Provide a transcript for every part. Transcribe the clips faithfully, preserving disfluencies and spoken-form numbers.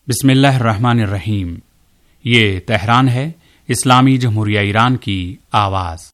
बिस्मिल्लाहिर्रहमानिर्रहीम। ये तेहरान है, इस्लामी जमहूरिया ईरान की आवाज़।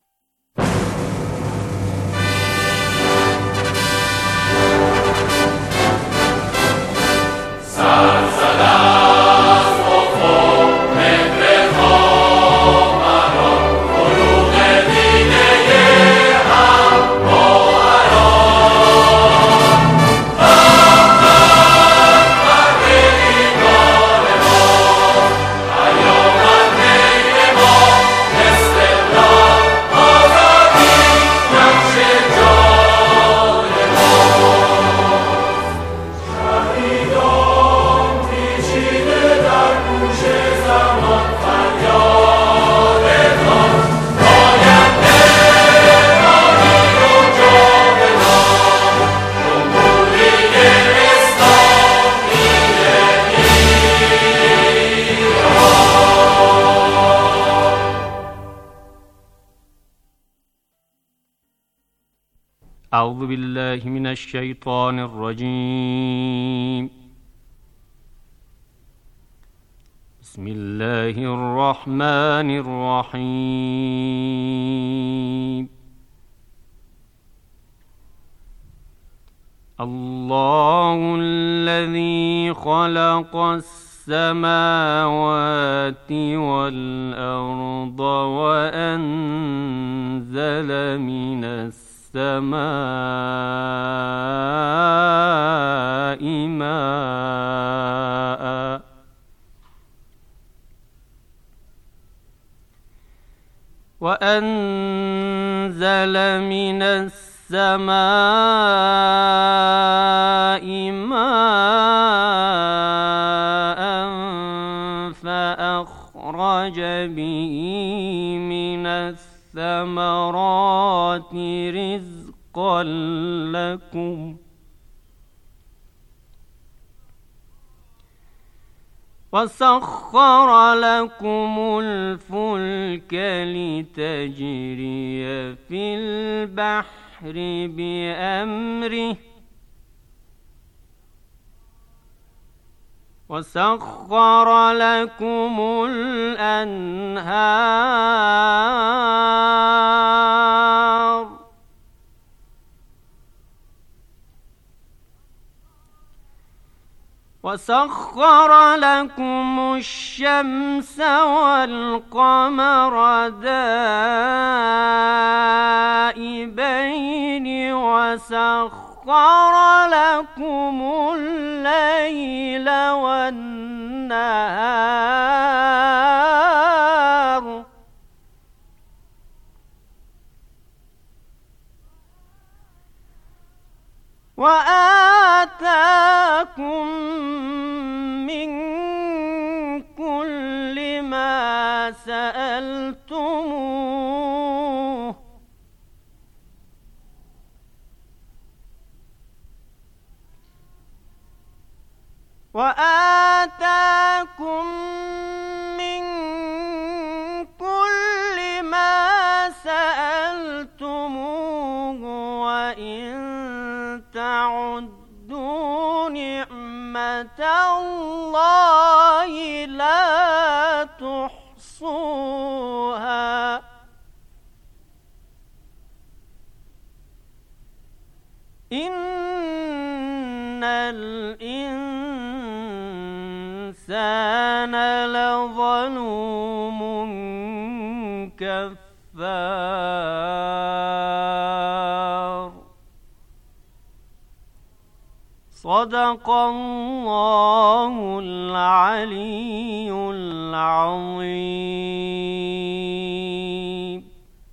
أعوذ بالله من الشيطان الرجيم. بسم الله الرحمن الرحيم. الله الذي خلق السماوات والأرض وأنزل من السماء السماء ماء وأنزل من السماء ماء فأخرج به من الثمرات رزقا لكم وسخر لكم الفلك لتجري في البحر بأمره وسخر لكم الأنهار وسخر لكم الشمس والقمر دائبين وسخر لكم الليل والنهار وآتاكم من كل ما سألتموه وآتاكم من كل ما سألتموه وإن تعدوا نعمة الله لا تحصوها إن الإنسان لظلوم كفار. صدق الله العلي العظيم.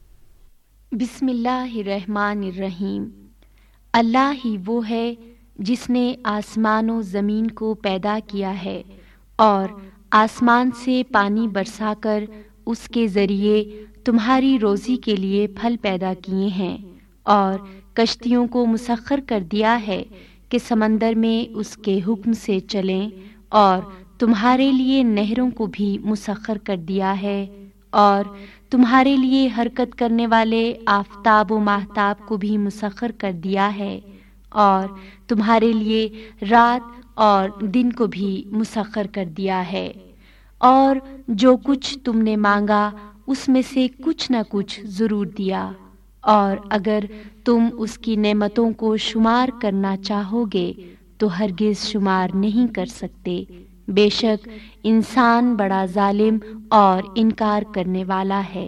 बिस्मिल्लाहिर्रहमानिर्रहीम। अल्लाह ही वो है जिसने आसमान व ज़मीन को पैदा किया है और आसमान से पानी बरसाकर उसके ज़रिए तुम्हारी रोज़ी के लिए फल पैदा किए हैं और कश्तियों को मुसख्खर कर दिया है कि समंदर में उसके हुक्म से चलें और तुम्हारे लिए नहरों को भी मुसख्खर कर दिया है और तुम्हारे लिए हरकत करने वाले आफ़ताब व माहताब को भी मुसख्खर कर दिया है اور تمہارے لیے رات اور دن کو بھی مسخر کر دیا ہے، اور جو کچھ تم نے مانگا اس میں سے کچھ نہ کچھ ضرور دیا، اور اگر تم اس کی نعمتوں کو شمار کرنا چاہو گے تو ہرگز شمار نہیں کر سکتے۔ بے شک انسان بڑا ظالم اور انکار کرنے والا ہے۔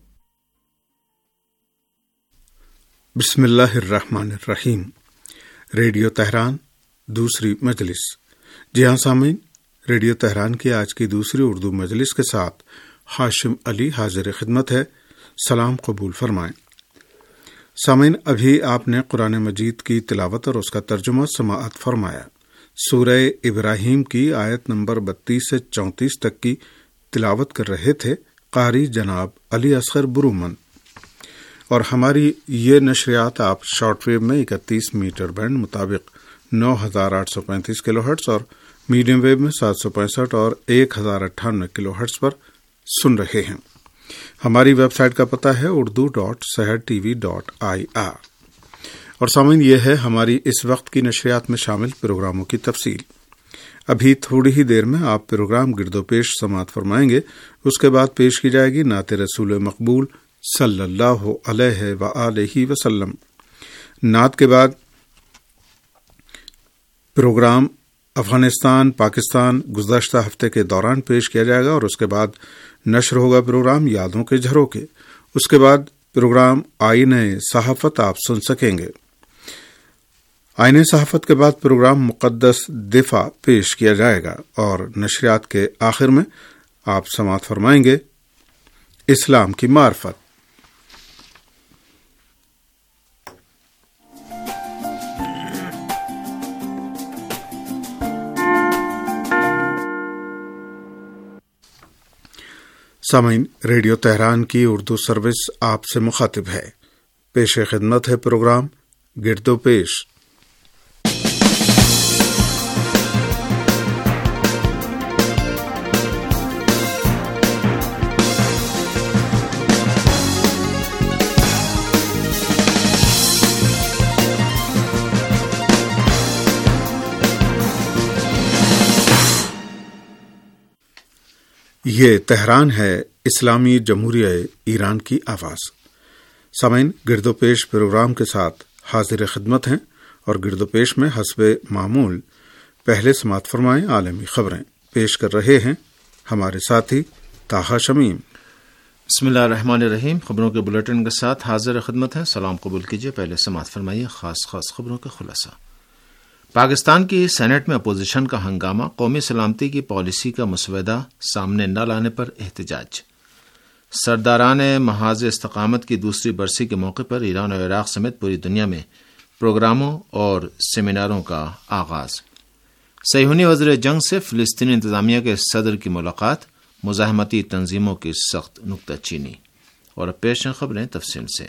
بسم اللہ الرحمن الرحیم۔ ریڈیو تہران دوسری مجلس۔ جی ہاں سامعین، ریڈیو تہران کی آج کی دوسری اردو مجلس کے ساتھ ہاشم علی حاضر خدمت ہے۔ سلام قبول فرمائیں۔ سامعین، ابھی آپ نے قرآن مجید کی تلاوت اور اس کا ترجمہ سماعت فرمایا۔ سورہ ابراہیم کی آیت نمبر بتیس سے چونتیس تک کی تلاوت کر رہے تھے قاری جناب علی اصغر برومن، اور ہماری یہ نشریات آپ شارٹ ویو میں اکتیس میٹر بینڈ مطابق نو ہزار آٹھ سو پینتیس کلو ہرٹز اور میڈیم ویو میں سات سو پینسٹھ اور ایک ہزار اٹھانوے کلو ہرٹز پر سن رہے ہیں۔ ہماری ویب سائٹ کا پتہ ہے Urdu dot Sahar T V dot I R. اور سامعین، یہ ہے ہماری اس وقت کی نشریات میں شامل پروگراموں کی تفصیل۔ ابھی تھوڑی ہی دیر میں آپ پروگرام گرد و پیش سماعت فرمائیں گے، اس کے بعد پیش کی جائے گی نعت رسول مقبول صلی اللہ علیہ وآلہ وسلم۔ نعت کے بعد پروگرام افغانستان پاکستان گزشتہ ہفتے کے دوران پیش کیا جائے گا، اور اس کے بعد نشر ہوگا پروگرام یادوں کے جھروکے۔ اس کے بعد پروگرام آئینہ صحافت آپ سن سکیں گے۔ آئینہ صحافت کے بعد پروگرام مقدس دفاع پیش کیا جائے گا، اور نشریات کے آخر میں آپ سماعت فرمائیں گے اسلام کی معرفت۔ سامعین، ریڈیو تہران کی اردو سروس آپ سے مخاطب ہے۔ پیش خدمت ہے پروگرام گرد و پیش۔ یہ تہران ہے، اسلامی جمہوریہ ایران کی آواز۔ سامعین، گرد و پیش پروگرام کے ساتھ حاضر خدمت ہیں، اور گرد و پیش میں حسب معمول پہلے سماعت فرمائیں عالمی خبریں۔ پیش کر رہے ہیں ہمارے ساتھی طاہا شمیم۔ بسم اللہ الرحمن الرحیم۔ خبروں کے بلیٹن کے ساتھ حاضر خدمت ہیں، سلام قبول کیجیے۔ پہلے سماعت فرمائیے خاص خاص خبروں کا خلاصہ۔ پاکستان کی سینٹ میں اپوزیشن کا ہنگامہ، قومی سلامتی کی پالیسی کا مسودہ سامنے نہ لانے پر احتجاج۔ سرداران محاذ استقامت کی دوسری برسی کے موقع پر ایران اور عراق سمیت پوری دنیا میں پروگراموں اور سیمیناروں کا آغاز۔ صہیونی وزیر جنگ سے فلسطینی انتظامیہ کے صدر کی ملاقات، مزاحمتی تنظیموں کی سخت نکتہ چینی۔ اور اب پیش ہیں خبریں تفصیل سے۔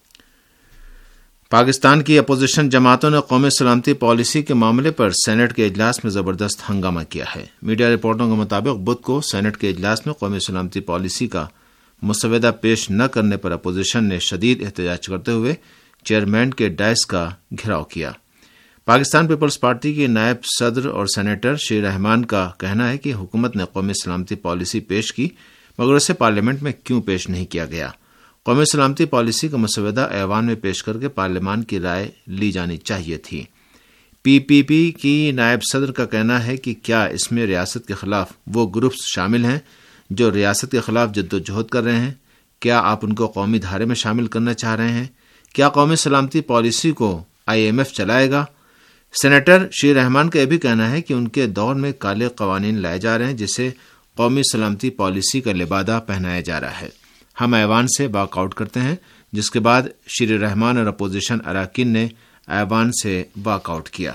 پاکستان کی اپوزیشن جماعتوں نے قومی سلامتی پالیسی کے معاملے پر سینٹ کے اجلاس میں زبردست ہنگامہ کیا ہے۔ میڈیا رپورٹوں کے مطابق بدھ کو سینٹ کے اجلاس میں قومی سلامتی پالیسی کا مسودہ پیش نہ کرنے پر اپوزیشن نے شدید احتجاج کرتے ہوئے چیئرمین کے ڈائس کا گھیراؤ کیا۔ پاکستان پیپلز پارٹی کے نائب صدر اور سینیٹر شیر رحمان کا کہنا ہے کہ حکومت نے قومی سلامتی پالیسی پیش کی، مگر اسے پارلیمنٹ میں کیوں پیش نہیں کیا گیا۔ قومی سلامتی پالیسی کا مسودہ ایوان میں پیش کر کے پارلیمان کی رائے لی جانی چاہیے تھی۔ پی پی پی کی نائب صدر کا کہنا ہے کہ کیا اس میں ریاست کے خلاف وہ گروپس شامل ہیں جو ریاست کے خلاف جد و جہد کر رہے ہیں؟ کیا آپ ان کو قومی دھارے میں شامل کرنا چاہ رہے ہیں؟ کیا قومی سلامتی پالیسی کو آئی ایم ایف چلائے گا؟ سینیٹر شیر رحمان کا یہ بھی کہنا ہے کہ ان کے دور میں کالے قوانین لائے جا رہے ہیں جسے قومی سلامتی پالیسی کا لبادہ پہنایا جا رہا ہے۔ ہم ایوان سے واک آؤٹ کرتے ہیں، جس کے بعد شیر رحمان اور اپوزیشن اراکین نے ایوان سے واک آؤٹ کیا۔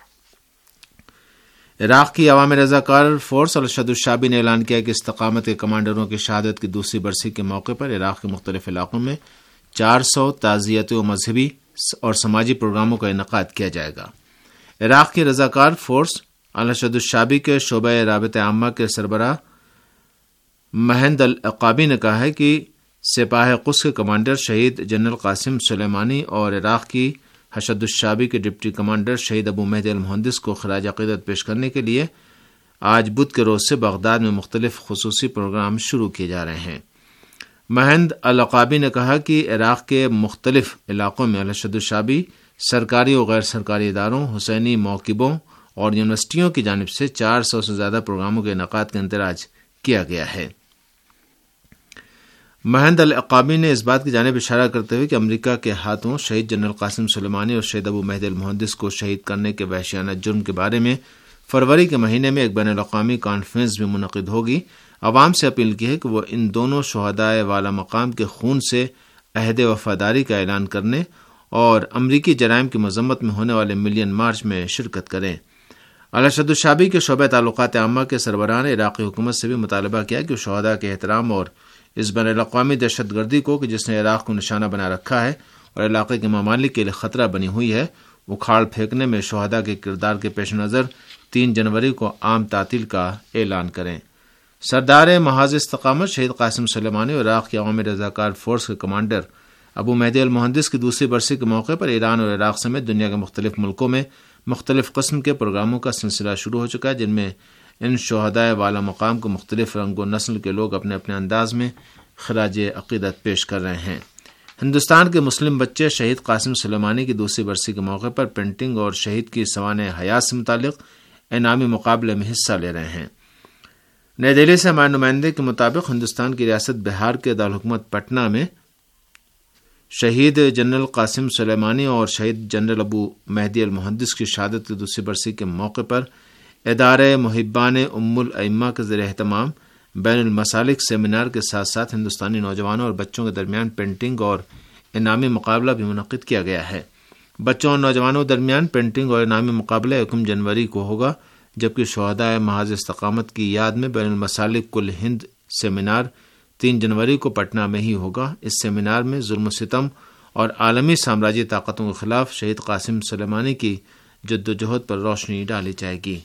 عراق کی عوام رضاکار فورس ارشد الشعبی نے اعلان کیا کہ استقامت کے کمانڈروں کی شہادت کی دوسری برسی کے موقع پر عراق کے مختلف علاقوں میں چار سو تعزیتی و مذہبی اور سماجی پروگراموں کا انعقاد کیا جائے گا۔ عراق کی رضاکار فورس ارشد الشعبی کے شعبہ رابطہ عامہ کے سربراہ مہند العقابی نے کہا ہے کہ سپاہ قدس کے کمانڈر شہید جنرل قاسم سلیمانی اور عراق کی حشد الشعبی کے ڈپٹی کمانڈر شہید ابو مہدی المہندس کو خراج عقیدت پیش کرنے کے لیے آج بدھ کے روز سے بغداد میں مختلف خصوصی پروگرام شروع کیے جا رہے ہیں۔ مہند العقابی نے کہا کہ عراق کے مختلف علاقوں میں الحشد الشعبی سرکاری و غیر سرکاری اداروں، حسینی موکبوں اور یونیورسٹیوں کی جانب سے چار سو سے زیادہ پروگراموں کے انعقاد کا اندراج کیا گیا ہے۔ مہند العقابی نے اس بات کی جانب اشارہ کرتے ہوئے کہ امریکہ کے ہاتھوں شہید جنرل قاسم سلیمانی اور شہید ابو مہدی المہندس کو شہید کرنے کے وحشیانہ جرم کے بارے میں فروری کے مہینے میں ایک بین الاقوامی کانفرنس بھی منعقد ہوگی، عوام سے اپیل کی ہے کہ وہ ان دونوں شہدائے والا مقام کے خون سے عہد وفاداری کا اعلان کرنے اور امریکی جرائم کی مذمت میں ہونے والے ملین مارچ میں شرکت کریں۔ الحشد الشعبی کے شعبہ تعلقات عامہ کے سربراہ نے عراقی حکومت سے بھی مطالبہ کیا کہ شہداء کے احترام اور اس بین الاقوامی دہشت گردی کو کہ جس نے عراق کو نشانہ بنا رکھا ہے اور علاقے کے ممالک کے لیے خطرہ بنی ہوئی ہے، اکھاڑ پھینکنے میں شہداء کے کردار کے پیش نظر تین جنوری کو عام تعطیل کا اعلان کریں۔ سردار محاذ استقامت شہید قاسم سلیمانی اور عراق کے عوامی رضاکار فورس کے کمانڈر ابو مہدی المہندس کی دوسری برسی کے موقع پر ایران اور عراق سمیت دنیا کے مختلف ملکوں میں مختلف قسم کے پروگراموں کا سلسلہ شروع ہو چکا ہے، جن میں ان شہدائے والا مقام کو مختلف رنگ و نسل کے لوگ اپنے اپنے انداز میں خراج عقیدت پیش کر رہے ہیں۔ ہندوستان کے مسلم بچے شہید قاسم سلیمانی کی دوسری برسی کے موقع پر پینٹنگ اور شہید کی سوانح حیات سے متعلق انعامی مقابلے میں حصہ لے رہے ہیں۔ نئی دہلی سے ہمارے نمائندے کے مطابق ہندوستان کی ریاست بہار کے دارالحکومت پٹنہ میں شہید جنرل قاسم سلیمانی اور شہید جنرل ابو مہدی المہندس کی شہادت کی دوسری برسی کے موقع پر ادارہ محبان ام الائمہ کے زیر اہتمام بین المسالک سیمینار کے ساتھ ساتھ ہندوستانی نوجوانوں اور بچوں کے درمیان پینٹنگ اور انعامی مقابلہ بھی منعقد کیا گیا ہے۔ بچوں اور نوجوانوں کے درمیان پینٹنگ اور انعامی مقابلہ یکم جنوری کو ہوگا، جبکہ شہدائے محاذ استقامت کی یاد میں بین المسالک کل ہند سیمینار تین جنوری کو پٹنہ میں ہی ہوگا۔ اس سیمینار میں ظلم و ستم اور عالمی سامراجی طاقتوں کے خلاف شہید قاسم سلیمانی کی جدوجہد پر روشنی ڈالی جائے گی۔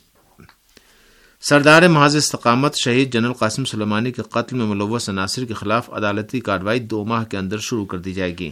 سردار محاذ استقامت شہید جنرل قاسم سلیمانی کے قتل میں ملوث عناصر کے خلاف عدالتی کارروائی دو ماہ کے اندر شروع کر دی جائے گی۔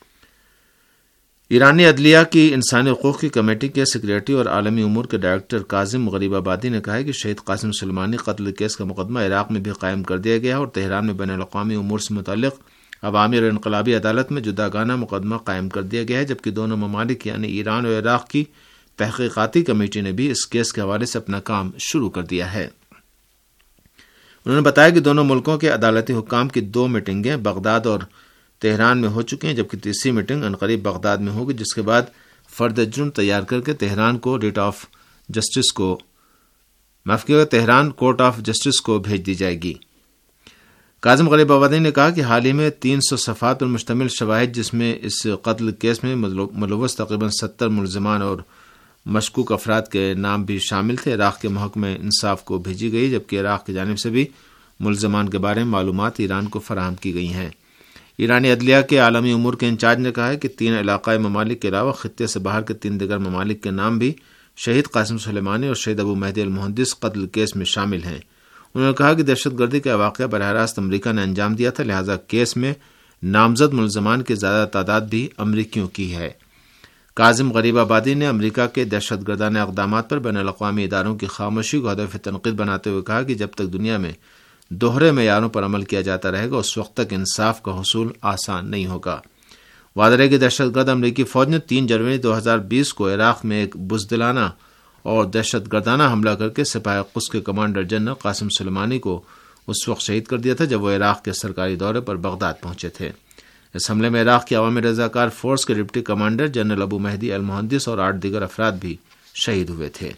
ایرانی عدلیہ کی انسانی حقوق کی کمیٹی کے سیکریٹری اور عالمی امور کے ڈائریکٹر کاظم غریب آبادی نے کہا ہے کہ شہید قاسم سلیمانی قتل کیس کا مقدمہ عراق میں بھی قائم کر دیا گیا ہے اور تہران میں بین الاقوامی امور سے متعلق عوامی اور انقلابی عدالت میں جداگانہ مقدمہ قائم کر دیا گیا ہے، جبکہ دونوں ممالک یعنی ایران اور عراق کی تحقیقاتی کمیٹی نے بھی اس کیس کے حوالے سے اپنا کام شروع کر دیا ہے۔ انہوں نے بتایا کہ دونوں ملکوں کے عدالتی حکام کی دو میٹنگیں بغداد اور تہران میں ہو چکی ہیں، جبکہ تیسری میٹنگ عنقریب بغداد میں ہوگی، جس کے بعد فرد جرم تیار کر کے تہران کو ریٹ آف جسٹس کو معاف کیے گا تہران کورٹ آف جسٹس کو بھیج دی جائے گی۔ کاظم غریب آبادی نے کہا کہ حال ہی میں تین سو صفحات پر مشتمل شواہد، جس میں اس قتل کیس میں ملوث تقریباً ستر ملزمان اور مشکوک افراد کے نام بھی شامل تھے، عراق کے محکمہ انصاف کو بھیجی گئی، جبکہ عراق کی جانب سے بھی ملزمان کے بارے میں معلومات ایران کو فراہم کی گئی ہیں۔ ایرانی عدلیہ کے عالمی امور کے انچارج نے کہا ہے کہ تین علاقائی ممالک کے علاوہ خطے سے باہر کے تین دیگر ممالک کے نام بھی شہید قاسم سلیمانی اور شہید ابو مہدی المہندس قتل کیس میں شامل ہیں۔ انہوں نے کہا کہ دہشت گردی کا واقعہ براہ راست امریکہ نے انجام دیا تھا، لہذا کیس میں نامزد ملزمان کی زیادہ تعداد بھی امریکیوں کی ہے۔ کاظم غریب آبادی نے امریکہ کے دہشت گردانہ اقدامات پر بین الاقوامی اداروں کی خاموشی کو ہدف تنقید بناتے ہوئے کہا کہ جب تک دنیا میں دوہرے معیاروں پر عمل کیا جاتا رہے گا اس وقت تک انصاف کا حصول آسان نہیں ہوگا۔ واضح ہے کہ دہشت گرد امریکی فوج نے تین جنوری دو ہزار بیس کو عراق میں ایک بزدلانہ اور دہشت گردانہ حملہ کر کے سپاہ قدس کے کمانڈر جنرل قاسم سلیمانی کو اس وقت شہید کر دیا تھا جب وہ عراق کے سرکاری دورے پر بغداد پہنچے تھے۔ اس حملے میں عراق کی عوامی رضاکار فورس کے deputy commander general Abu Mahdi Al Muhandis اور آٹھ دیگر افراد بھی شہید ہوئے تھے۔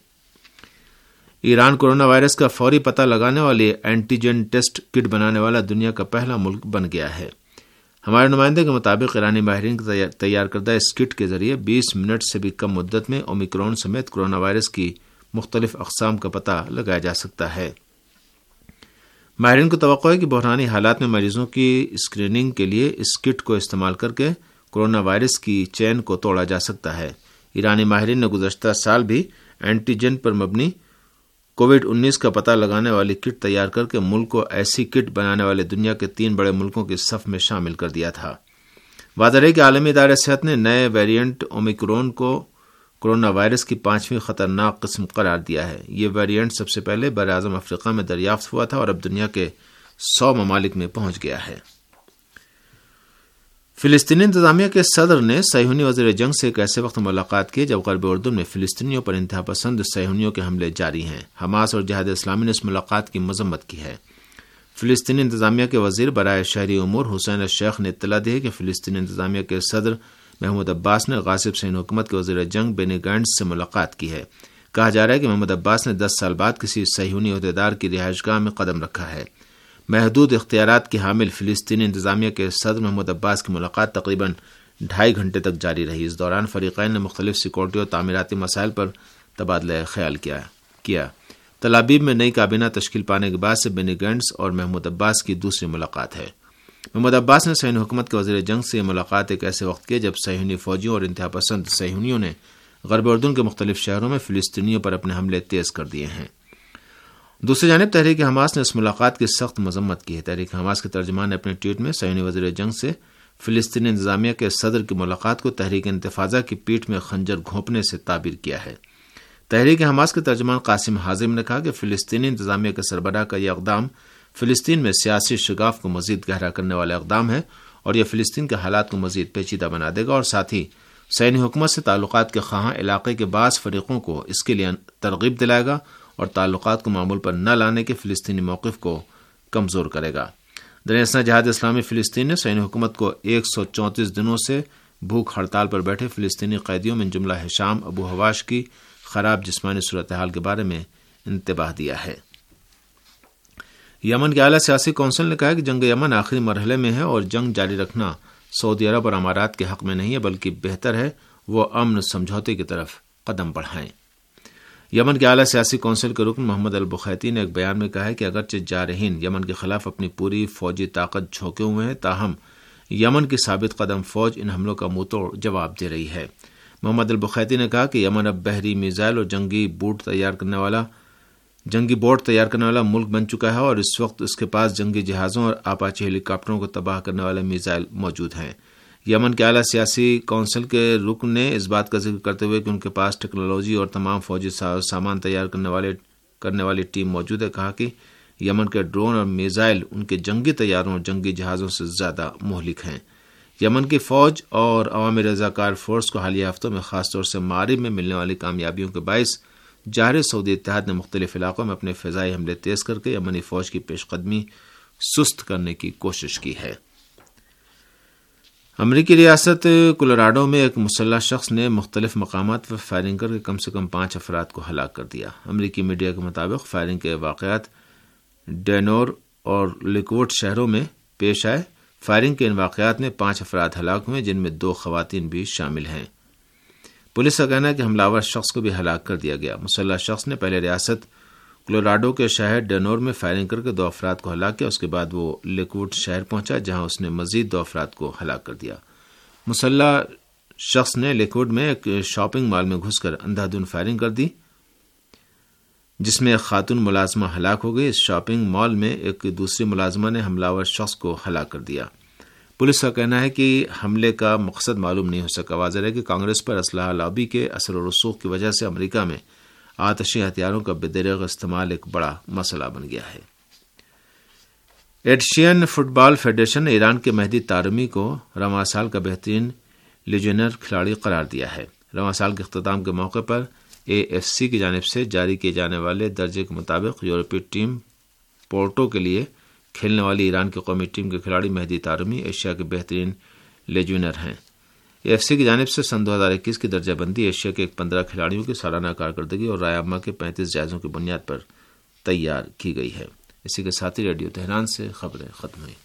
ایران کورونا وائرس کا فوری پتہ لگانے والی اینٹیجن ٹیسٹ کٹ بنانے والا دنیا کا پہلا ملک بن گیا ہے۔ ہمارے نمائندے کے مطابق ایرانی ماہرین کی تیار کردہ اس کٹ کے ذریعے بیس منٹ سے بھی کم مدت میں اومیکرون سمیت کورونا وائرس کی مختلف اقسام کا پتہ لگایا جا سکتا ہے۔ ماہرین کو توقع ہے کہ بحرانی حالات میں مریضوں کی اسکریننگ کے لیے اس کٹ کو استعمال کر کے کورونا وائرس کی چین کو توڑا جا سکتا ہے۔ ایرانی ماہرین نے گزشتہ سال بھی اینٹیجن پر مبنی کووڈ انیس کا پتہ لگانے والی کٹ تیار کر کے ملک کو ایسی کٹ بنانے والے دنیا کے تین بڑے ملکوں کے صف میں شامل کر دیا تھا۔ واضح ہے کہ عالمی ادارہ صحت نے نئے ویریئنٹ اومیکرون کو کورونا وائرس کی پانچویں خطرناک قسم قرار دیا ہے۔ یہ ویریئنٹ سب سے پہلے بر اعظم افریقہ میں دریافت ہوا تھا اور اب دنیا کے سو ممالک میں پہنچ گیا ہے۔ فلسطینی انتظامیہ کے صدر نے صہیونی وزیر جنگ سے ایک ایسے وقت ملاقات کی جب غرب اردن میں فلسطینیوں پر انتہا پسند صہیونیوں کے حملے جاری ہیں۔ حماس اور جہاد اسلامی نے اس ملاقات کی مذمت کی ہے۔ فلسطینی انتظامیہ کے وزیر برائے شہری امور حسین الشیخ نے اطلاع دی ہے کہ فلسطینی انتظامیہ کے صدر محمود عباس نے غاصب صہیونی حکومت کے وزیر جنگ بینی گینٹس سے ملاقات کی ہے۔ کہا جا رہا ہے کہ محمود عباس نے دس سال بعد کسی صہیونی عہدیدار کی رہائش گاہ میں قدم رکھا ہے۔ محدود اختیارات کی حامل فلسطینی انتظامیہ کے صدر محمود عباس کی ملاقات تقریباً ڈھائی گھنٹے تک جاری رہی۔ اس دوران فریقین نے مختلف سیکورٹی اور تعمیراتی مسائل پر تبادلہ خیال کیا کیا تل ابیب میں نئی کابینہ تشکیل پانے کے بعد سے بینی گینٹس اور محمود عباس کی دوسری ملاقات ہے۔ محمود عباس نے صہیونی حکومت کے وزیر جنگ سے یہ ملاقات ایک ایسے وقت کی جب صہیونی فوجیوں اور انتہا پسند صہیونیوں نے غرب اردن کے مختلف شہروں میں فلسطینیوں پر اپنے حملے تیز کر دیے ہیں۔ دوسری جانب تحریک حماس نے اس ملاقات کی سخت مذمت کی ہے۔ تحریک حماس کے ترجمان نے اپنے ٹویٹ میں صہیونی وزیر جنگ سے فلسطینی انتظامیہ کے صدر کی ملاقات کو تحریک انتفاضہ کی پیٹھ میں خنجر گھونپنے سے تعبیر کیا ہے۔ تحریک حماس کے ترجمان قاسم حازم نے کہا کہ فلسطینی انتظامیہ کے سربراہ کا یہ اقدام فلسطین میں سیاسی شگاف کو مزید گہرا کرنے والا اقدام ہے اور یہ فلسطین کے حالات کو مزید پیچیدہ بنا دے گا اور ساتھ ہی صہیونی حکومت سے تعلقات کے خواہاں علاقے کے بعض فریقوں کو اس کے لیے ترغیب دلائے گا اور تعلقات کو معمول پر نہ لانے کے فلسطینی موقف کو کمزور کرے گا۔ دریں جہاد اسلامی فلسطین نے صہیونی حکومت کو ایک سو چونتیس دنوں سے بھوک ہڑتال پر بیٹھے فلسطینی قیدیوں میں جملہ ہشام ابو حواش کی خراب جسمانی صورتحال کے بارے میں انتباہ دیا ہے۔ یمن کے اعلیٰ سیاسی کونسل نے کہا کہ جنگ یمن آخری مرحلے میں ہے اور جنگ جاری رکھنا سعودی عرب اور امارات کے حق میں نہیں ہے بلکہ بہتر ہے وہ امن سمجھوتے کی طرف قدم بڑھائیں۔ یمن کے اعلیٰ سیاسی کونسل کے رکن محمد البخیتی نے ایک بیان میں کہا ہے کہ اگرچہ جارحین یمن کے خلاف اپنی پوری فوجی طاقت جھونکے ہوئے ہیں تاہم یمن کی ثابت قدم فوج ان حملوں کا منہ توڑ جواب دے رہی ہے۔ محمد البخیتی نے کہا کہ یمن اب بحری میزائل اور جنگی بوٹ تیار کرنے والا جنگی بوٹ تیار کرنے والا ملک بن چکا ہے اور اس وقت اس کے پاس جنگی جہازوں اور آپاچی ہیلی کاپٹروں کو تباہ کرنے والے میزائل موجود ہیں۔ یمن کے اعلیٰ سیاسی کونسل کے رکن نے اس بات کا ذکر کرتے ہوئے کہ ان کے پاس ٹیکنالوجی اور تمام فوجی سامان تیار کرنے والے کرنے والی ٹیم موجود ہے، کہا کہ یمن کے ڈرون اور میزائل ان کے جنگی طیاروں اور جنگی جہازوں سے زیادہ مہلک ہیں۔ یمن کی فوج اور عوامی رضاکار فورس کو حالیہ ہفتوں میں خاص طور سے مغرب میں ملنے والی کامیابیوں کے باعث ظاہر سعودی اتحاد نے مختلف علاقوں میں اپنے فضائی حملے تیز کر کے یمنی فوج کی پیش قدمی سست کرنے کی کوشش کی ہے۔ امریکی ریاست کولوراڈو میں ایک مسلح شخص نے مختلف مقامات پر فائرنگ کر کے کم سے کم پانچ افراد کو ہلاک کر دیا۔ امریکی میڈیا کے مطابق فائرنگ کے واقعات ڈینور اور لیکوڈ شہروں میں پیش آئے۔ فائرنگ کے ان واقعات میں پانچ افراد ہلاک ہوئے جن میں دو خواتین بھی شامل ہیں۔ پولیس کا کہنا ہے کہ حملہ شخص کو بھی ہلاک کر دیا گیا۔ مسلح شخص نے پہلے ریاست کولوراڈو کے شہر ڈینور میں فائرنگ کر کے دو افراد کو ہلاک کیا، اس کے بعد وہ لیکوڈ شہر پہنچا جہاں اس نے مزید دو افراد کو ہلاک کر دیا۔ مسلح شخص نے لیکوڈ میں ایک شاپنگ مال میں گھس کر اندھا دھند فائرنگ کر دی جس میں ایک خاتون ملازمہ ہلاک ہو گئی۔ اس شاپنگ مال میں ایک دوسری ملازمہ نے حملہ آور شخص کو ہلاک کر دیا۔ پولیس کا کہنا ہے کہ حملے کا مقصد معلوم نہیں ہو سکا۔ واضح ہے کہ کانگریس پر اسلحہ لابی کے اثر و رسوخ کی وجہ سے امریکہ میں آتشی ہتھیاروں کا بدریغ استعمال ایک بڑا مسئلہ بن گیا ہے۔ ایشین فٹ بال فیڈریشن نے ایران کے مہدی طارمی کو رواں سال کا بہترین لیجنر کھلاڑی قرار دیا ہے۔ رواں سال کے اختتام کے موقع پر اے ایف سی کی جانب سے جاری کیے جانے والے درجے کے مطابق یورپی ٹیم پورٹو کے لیے کھیلنے والی ایران کی قومی ٹیم کے کھلاڑی مہدی طارمی ایشیا کے بہترین لیجنر ہیں۔ اے ایف سی کی جانب سے سن دو ہزار اکیس کی درجہ بندی ایشیا کے ایک پندرہ کھلاڑیوں کی سالانہ کارکردگی اور رائے عامہ کے پینتیس جائزوں کی بنیاد پر تیار کی گئی ہے۔ اسی کے ساتھ ہی ریڈیو تہران سے خبریں ختم ہوئی۔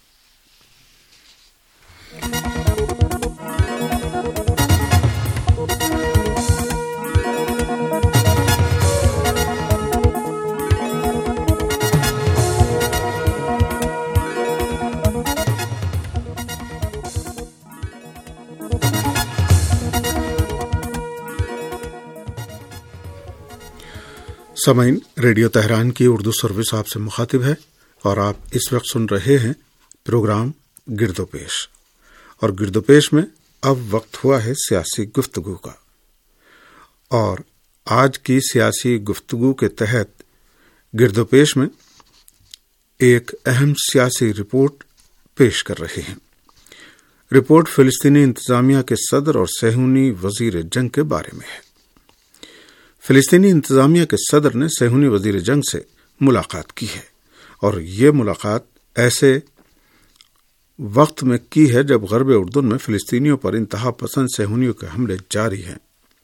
سامعین، ریڈیو تہران کی اردو سروس آپ سے مخاطب ہے اور آپ اس وقت سن رہے ہیں پروگرام گرد و پیش۔ اور گرد و پیش میں اب وقت ہوا ہے سیاسی گفتگو کا، اور آج کی سیاسی گفتگو کے تحت گرد و پیش میں ایک اہم سیاسی رپورٹ پیش کر رہے ہیں۔ رپورٹ فلسطینی انتظامیہ کے صدر اور صہیونی وزیر جنگ کے بارے میں ہے۔ فلسطینی انتظامیہ کے صدر نے صہیونی وزیر جنگ سے ملاقات کی ہے، اور یہ ملاقات ایسے وقت میں کی ہے جب غرب اردن میں فلسطینیوں پر انتہا پسند صہیونیوں کے حملے جاری ہیں۔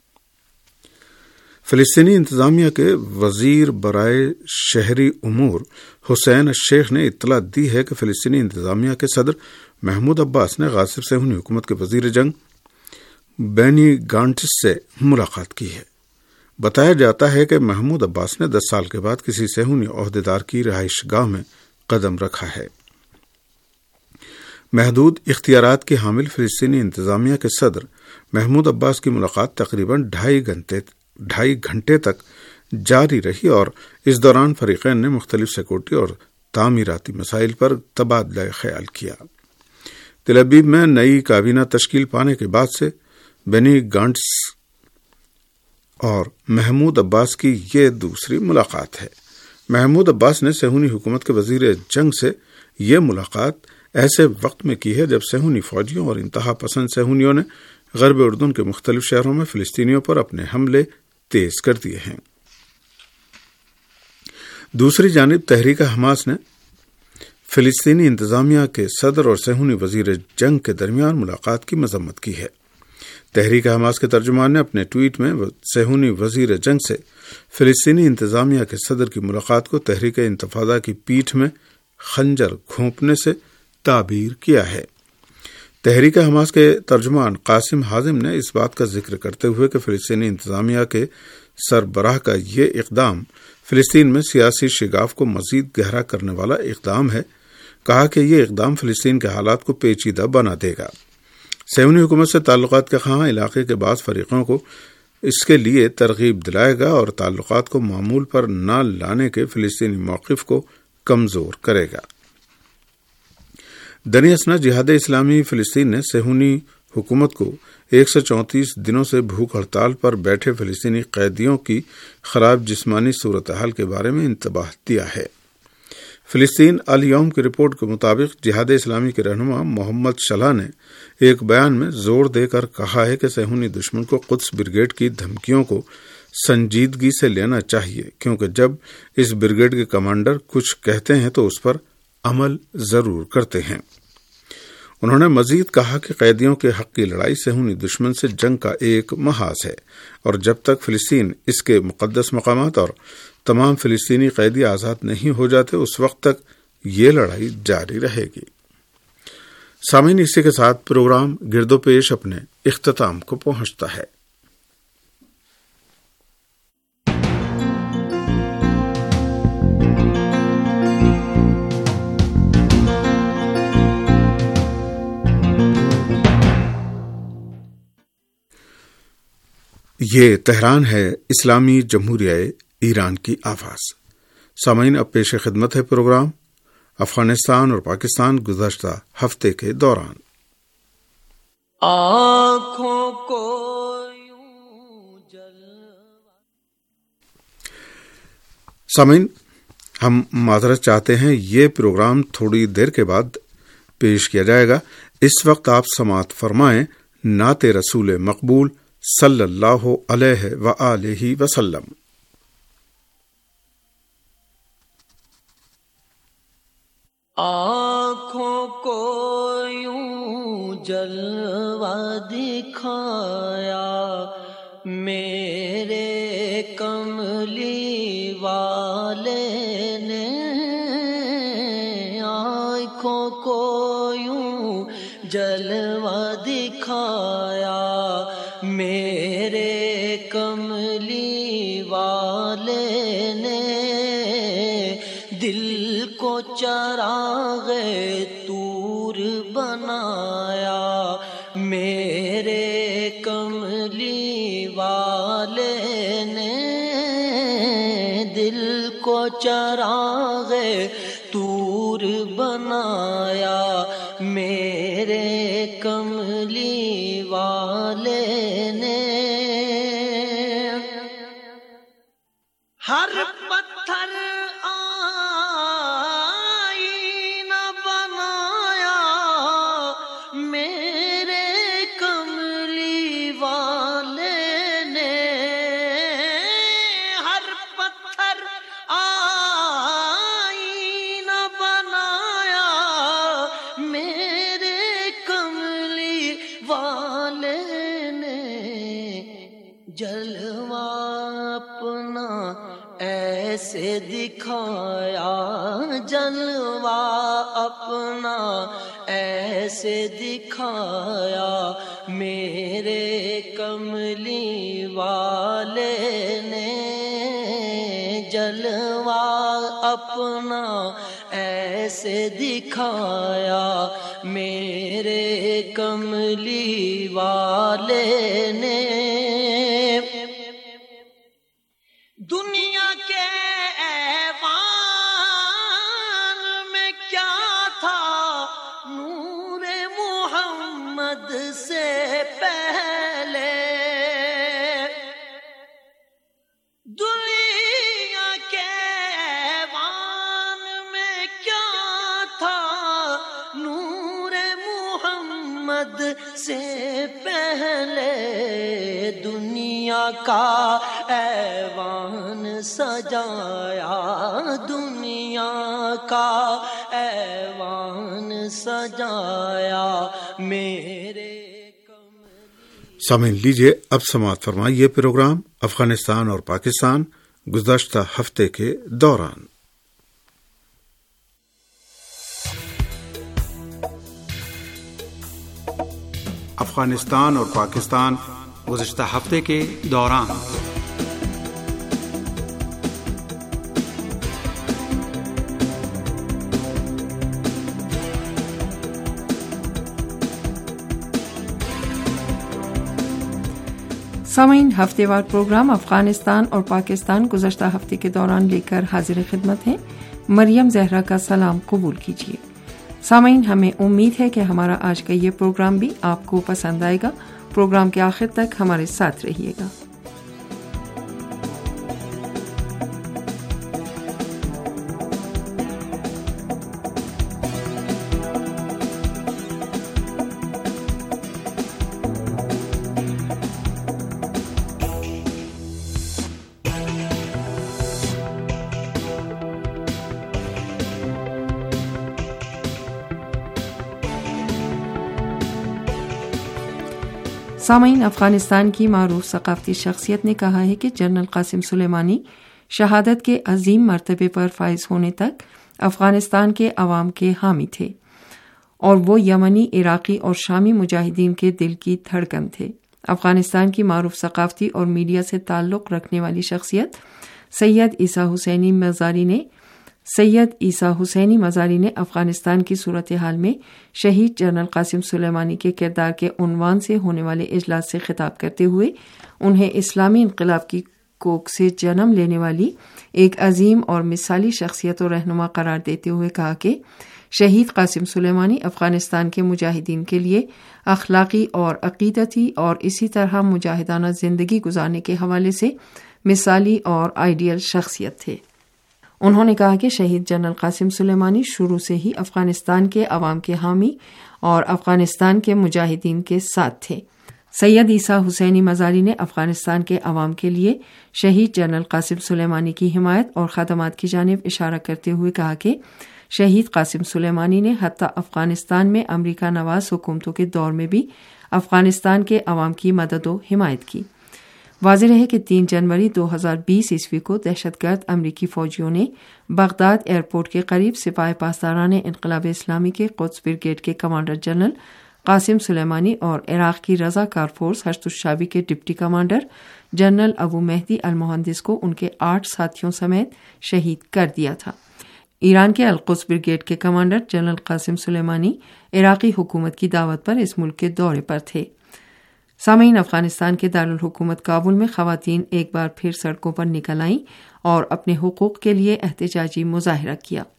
فلسطینی انتظامیہ کے وزیر برائے شہری امور حسین الشیخ نے اطلاع دی ہے کہ فلسطینی انتظامیہ کے صدر محمود عباس نے غاصب صہیونی حکومت کے وزیر جنگ بینی گانٹس سے ملاقات کی ہے۔ بتایا جاتا ہے کہ محمود عباس نے دس سال کے بعد کسی صہیونی عہدیدار کی رہائش گاہ میں قدم رکھا ہے۔ محدود اختیارات کی حامل فلسطینی انتظامیہ کے صدر محمود عباس کی ملاقات تقریباً ڈھائی گھنٹے ڈھائی گھنٹے تک جاری رہی، اور اس دوران فریقین نے مختلف سیکورٹی اور تعمیراتی مسائل پر تبادلہ خیال کیا۔ تل ابیب میں نئی کابینہ تشکیل پانے کے بعد سے بینی گانٹس اور محمود عباس کی یہ دوسری ملاقات ہے۔ محمود عباس نے صہیونی حکومت کے وزیر جنگ سے یہ ملاقات ایسے وقت میں کی ہے جب صہیونی فوجیوں اور انتہا پسند صہیونیوں نے غرب اردن کے مختلف شہروں میں فلسطینیوں پر اپنے حملے تیز کر دیے ہیں۔ دوسری جانب تحریک حماس نے فلسطینی انتظامیہ کے صدر اور صہیونی وزیر جنگ کے درمیان ملاقات کی مذمت کی ہے۔ تحریک حماس کے ترجمان نے اپنے ٹویٹ میں صہیونی وزیر جنگ سے فلسطینی انتظامیہ کے صدر کی ملاقات کو تحریک انتفاضہ کی پیٹھ میں خنجر گھونپنے سے تعبیر کیا ہے۔ تحریک حماس کے ترجمان قاسم حازم نے اس بات کا ذکر کرتے ہوئے کہ فلسطینی انتظامیہ کے سربراہ کا یہ اقدام فلسطین میں سیاسی شگاف کو مزید گہرا کرنے والا اقدام ہے، کہا کہ یہ اقدام فلسطین کے حالات کو پیچیدہ بنا دے گا۔ صہیونی حکومت سے تعلقات کے خواہاں علاقے کے بعض فریقوں کو اس کے لیے ترغیب دلائے گا اور تعلقات کو معمول پر نہ لانے کے فلسطینی موقف کو کمزور کرے گا۔ دنیا اسنا جہاد اسلامی فلسطین نے صہیونی حکومت کو ایک سو چونتیس دنوں سے بھوک ہڑتال پر بیٹھے فلسطینی قیدیوں کی خراب جسمانی صورتحال کے بارے میں انتباہ دیا ہے۔ فلسطین الیوم کی رپورٹ کے مطابق جہاد اسلامی کے رہنما محمد شلہ نے ایک بیان میں زور دے کر کہا ہے کہ صہیونی دشمن کو قدس بریگیڈ کی دھمکیوں کو سنجیدگی سے لینا چاہیے، کیونکہ جب اس بریگیڈ کے کمانڈر کچھ کہتے ہیں تو اس پر عمل ضرور کرتے ہیں۔ انہوں نے مزید کہا کہ قیدیوں کے حق کی لڑائی صہیونی دشمن سے جنگ کا ایک محاذ ہے، اور جب تک فلسطین اس کے مقدس مقامات اور تمام فلسطینی قیدی آزاد نہیں ہو جاتے اس وقت تک یہ لڑائی جاری رہے گی۔ سامعین، اسی کے ساتھ پروگرام گرد و پیش اپنے اختتام کو پہنچتا ہے۔ یہ تہران ہے، اسلامی جمہوریہ ایران کی آواز۔ سامعین، اب پیش خدمت ہے پروگرام افغانستان اور پاکستان گزشتہ ہفتے کے دوران۔ آنکھوں کو یوں جلوہ۔ سامعین، ہم معذرت چاہتے ہیں، یہ پروگرام تھوڑی دیر کے بعد پیش کیا جائے گا۔ اس وقت آپ سماعت فرمائیں نعت رسول مقبول صلی اللہ علیہ وآلہ وسلم۔ آنکھوں کو یوں جلوہ دکھایا میرے کملی والے نے، آنکھوں کو یوں جلوہ دکھایا میرے کملی والے نے، دل کو چراغ طور بنایا میرے کملی والے نے، دل کو چراغ طور بنایا میرے کملی کملی والے نے ہر پتھر آئینہ بنایا میرے کملی والے نے، ہر پتھر آئینہ بنایا میرے کملی والے نے، جلوہ اپنا ایسے دکھایا، جلوہ اپنا ایسے دکھایا میرے کملی والے نے، جلوہ اپنا ایسے دکھایا میرے کملی والے نے۔ دنیا کے ایوان میں کیا تھا نور محمد سے پہلے، دنیا کے ایوان میں کیا تھا نور محمد سے پہلے، دنیا کا ایوان سجایا، دنیا کا ایوان سجایا میرے۔ سامعین لیجیے اب سماعت فرمائیے پروگرام افغانستان اور پاکستان گزشتہ ہفتے کے دوران۔ افغانستان اور پاکستان گزشتہ ہفتے کے دوران۔ سامعین، ہفتے وار پروگرام افغانستان اور پاکستان گزشتہ ہفتے کے دوران لے کر حاضر خدمت ہیں۔ مریم زہرا کا سلام قبول کیجیے۔ سامعین، ہمیں امید ہے کہ ہمارا آج کا یہ پروگرام بھی آپ کو پسند آئے گا۔ پروگرام کے آخر تک ہمارے ساتھ رہیے گا۔ سامعین، افغانستان کی معروف ثقافتی شخصیت نے کہا ہے کہ جنرل قاسم سلیمانی شہادت کے عظیم مرتبے پر فائز ہونے تک افغانستان کے عوام کے حامی تھے اور وہ یمنی، عراقی اور شامی مجاہدین کے دل کی دھڑکن تھے۔ افغانستان کی معروف ثقافتی اور میڈیا سے تعلق رکھنے والی شخصیت سید عیسیٰ حسینی مزاری نے سید عیسیٰ حسینی مزاری نے افغانستان کی صورتحال میں شہید جنرل قاسم سلیمانی کے کردار کے عنوان سے ہونے والے اجلاس سے خطاب کرتے ہوئے انہیں اسلامی انقلاب کی کوکھ سے جنم لینے والی ایک عظیم اور مثالی شخصیت و رہنما قرار دیتے ہوئے کہا کہ شہید قاسم سلیمانی افغانستان کے مجاہدین کے لیے اخلاقی اور عقیدتی اور اسی طرح مجاہدانہ زندگی گزارنے کے حوالے سے مثالی اور آئیڈیل شخصیت تھے۔ انہوں نے کہا کہ شہید جنرل قاسم سلیمانی شروع سے ہی افغانستان کے عوام کے حامی اور افغانستان کے مجاہدین کے ساتھ تھے۔ سید عیسیٰ حسینی مزاری نے افغانستان کے عوام کے لیے شہید جنرل قاسم سلیمانی کی حمایت اور خدمات کی جانب اشارہ کرتے ہوئے کہا کہ شہید قاسم سلیمانی نے حتی افغانستان میں امریکہ نواز حکومتوں کے دور میں بھی افغانستان کے عوام کی مدد و حمایت کی۔ واضح ہے کہ تین جنوری دو ہزار بیس عیسوی کو دہشت گرد امریکی فوجیوں نے بغداد ایئرپورٹ کے قریب سپاہ پاسداران انقلاب اسلامی کے قدس بریگیڈ کے کمانڈر جنرل قاسم سلیمانی اور عراق کی رضا کار فورس ہشت الشعبی کے deputy commander general Abu Mahdi Al Muhandis کو ان کے آٹھ ساتھیوں سمیت شہید کر دیا تھا۔ ایران کے القدس بریگیڈ کے کمانڈر جنرل قاسم سلیمانی عراقی حکومت کی دعوت پر اس ملک کے دورے پر تھے۔ سامعین، افغانستان کے دارالحکومت کابل میں خواتین ایک بار پھر سڑکوں پر نکل آئیں اور اپنے حقوق کے لیے احتجاجی مظاہرہ کیا۔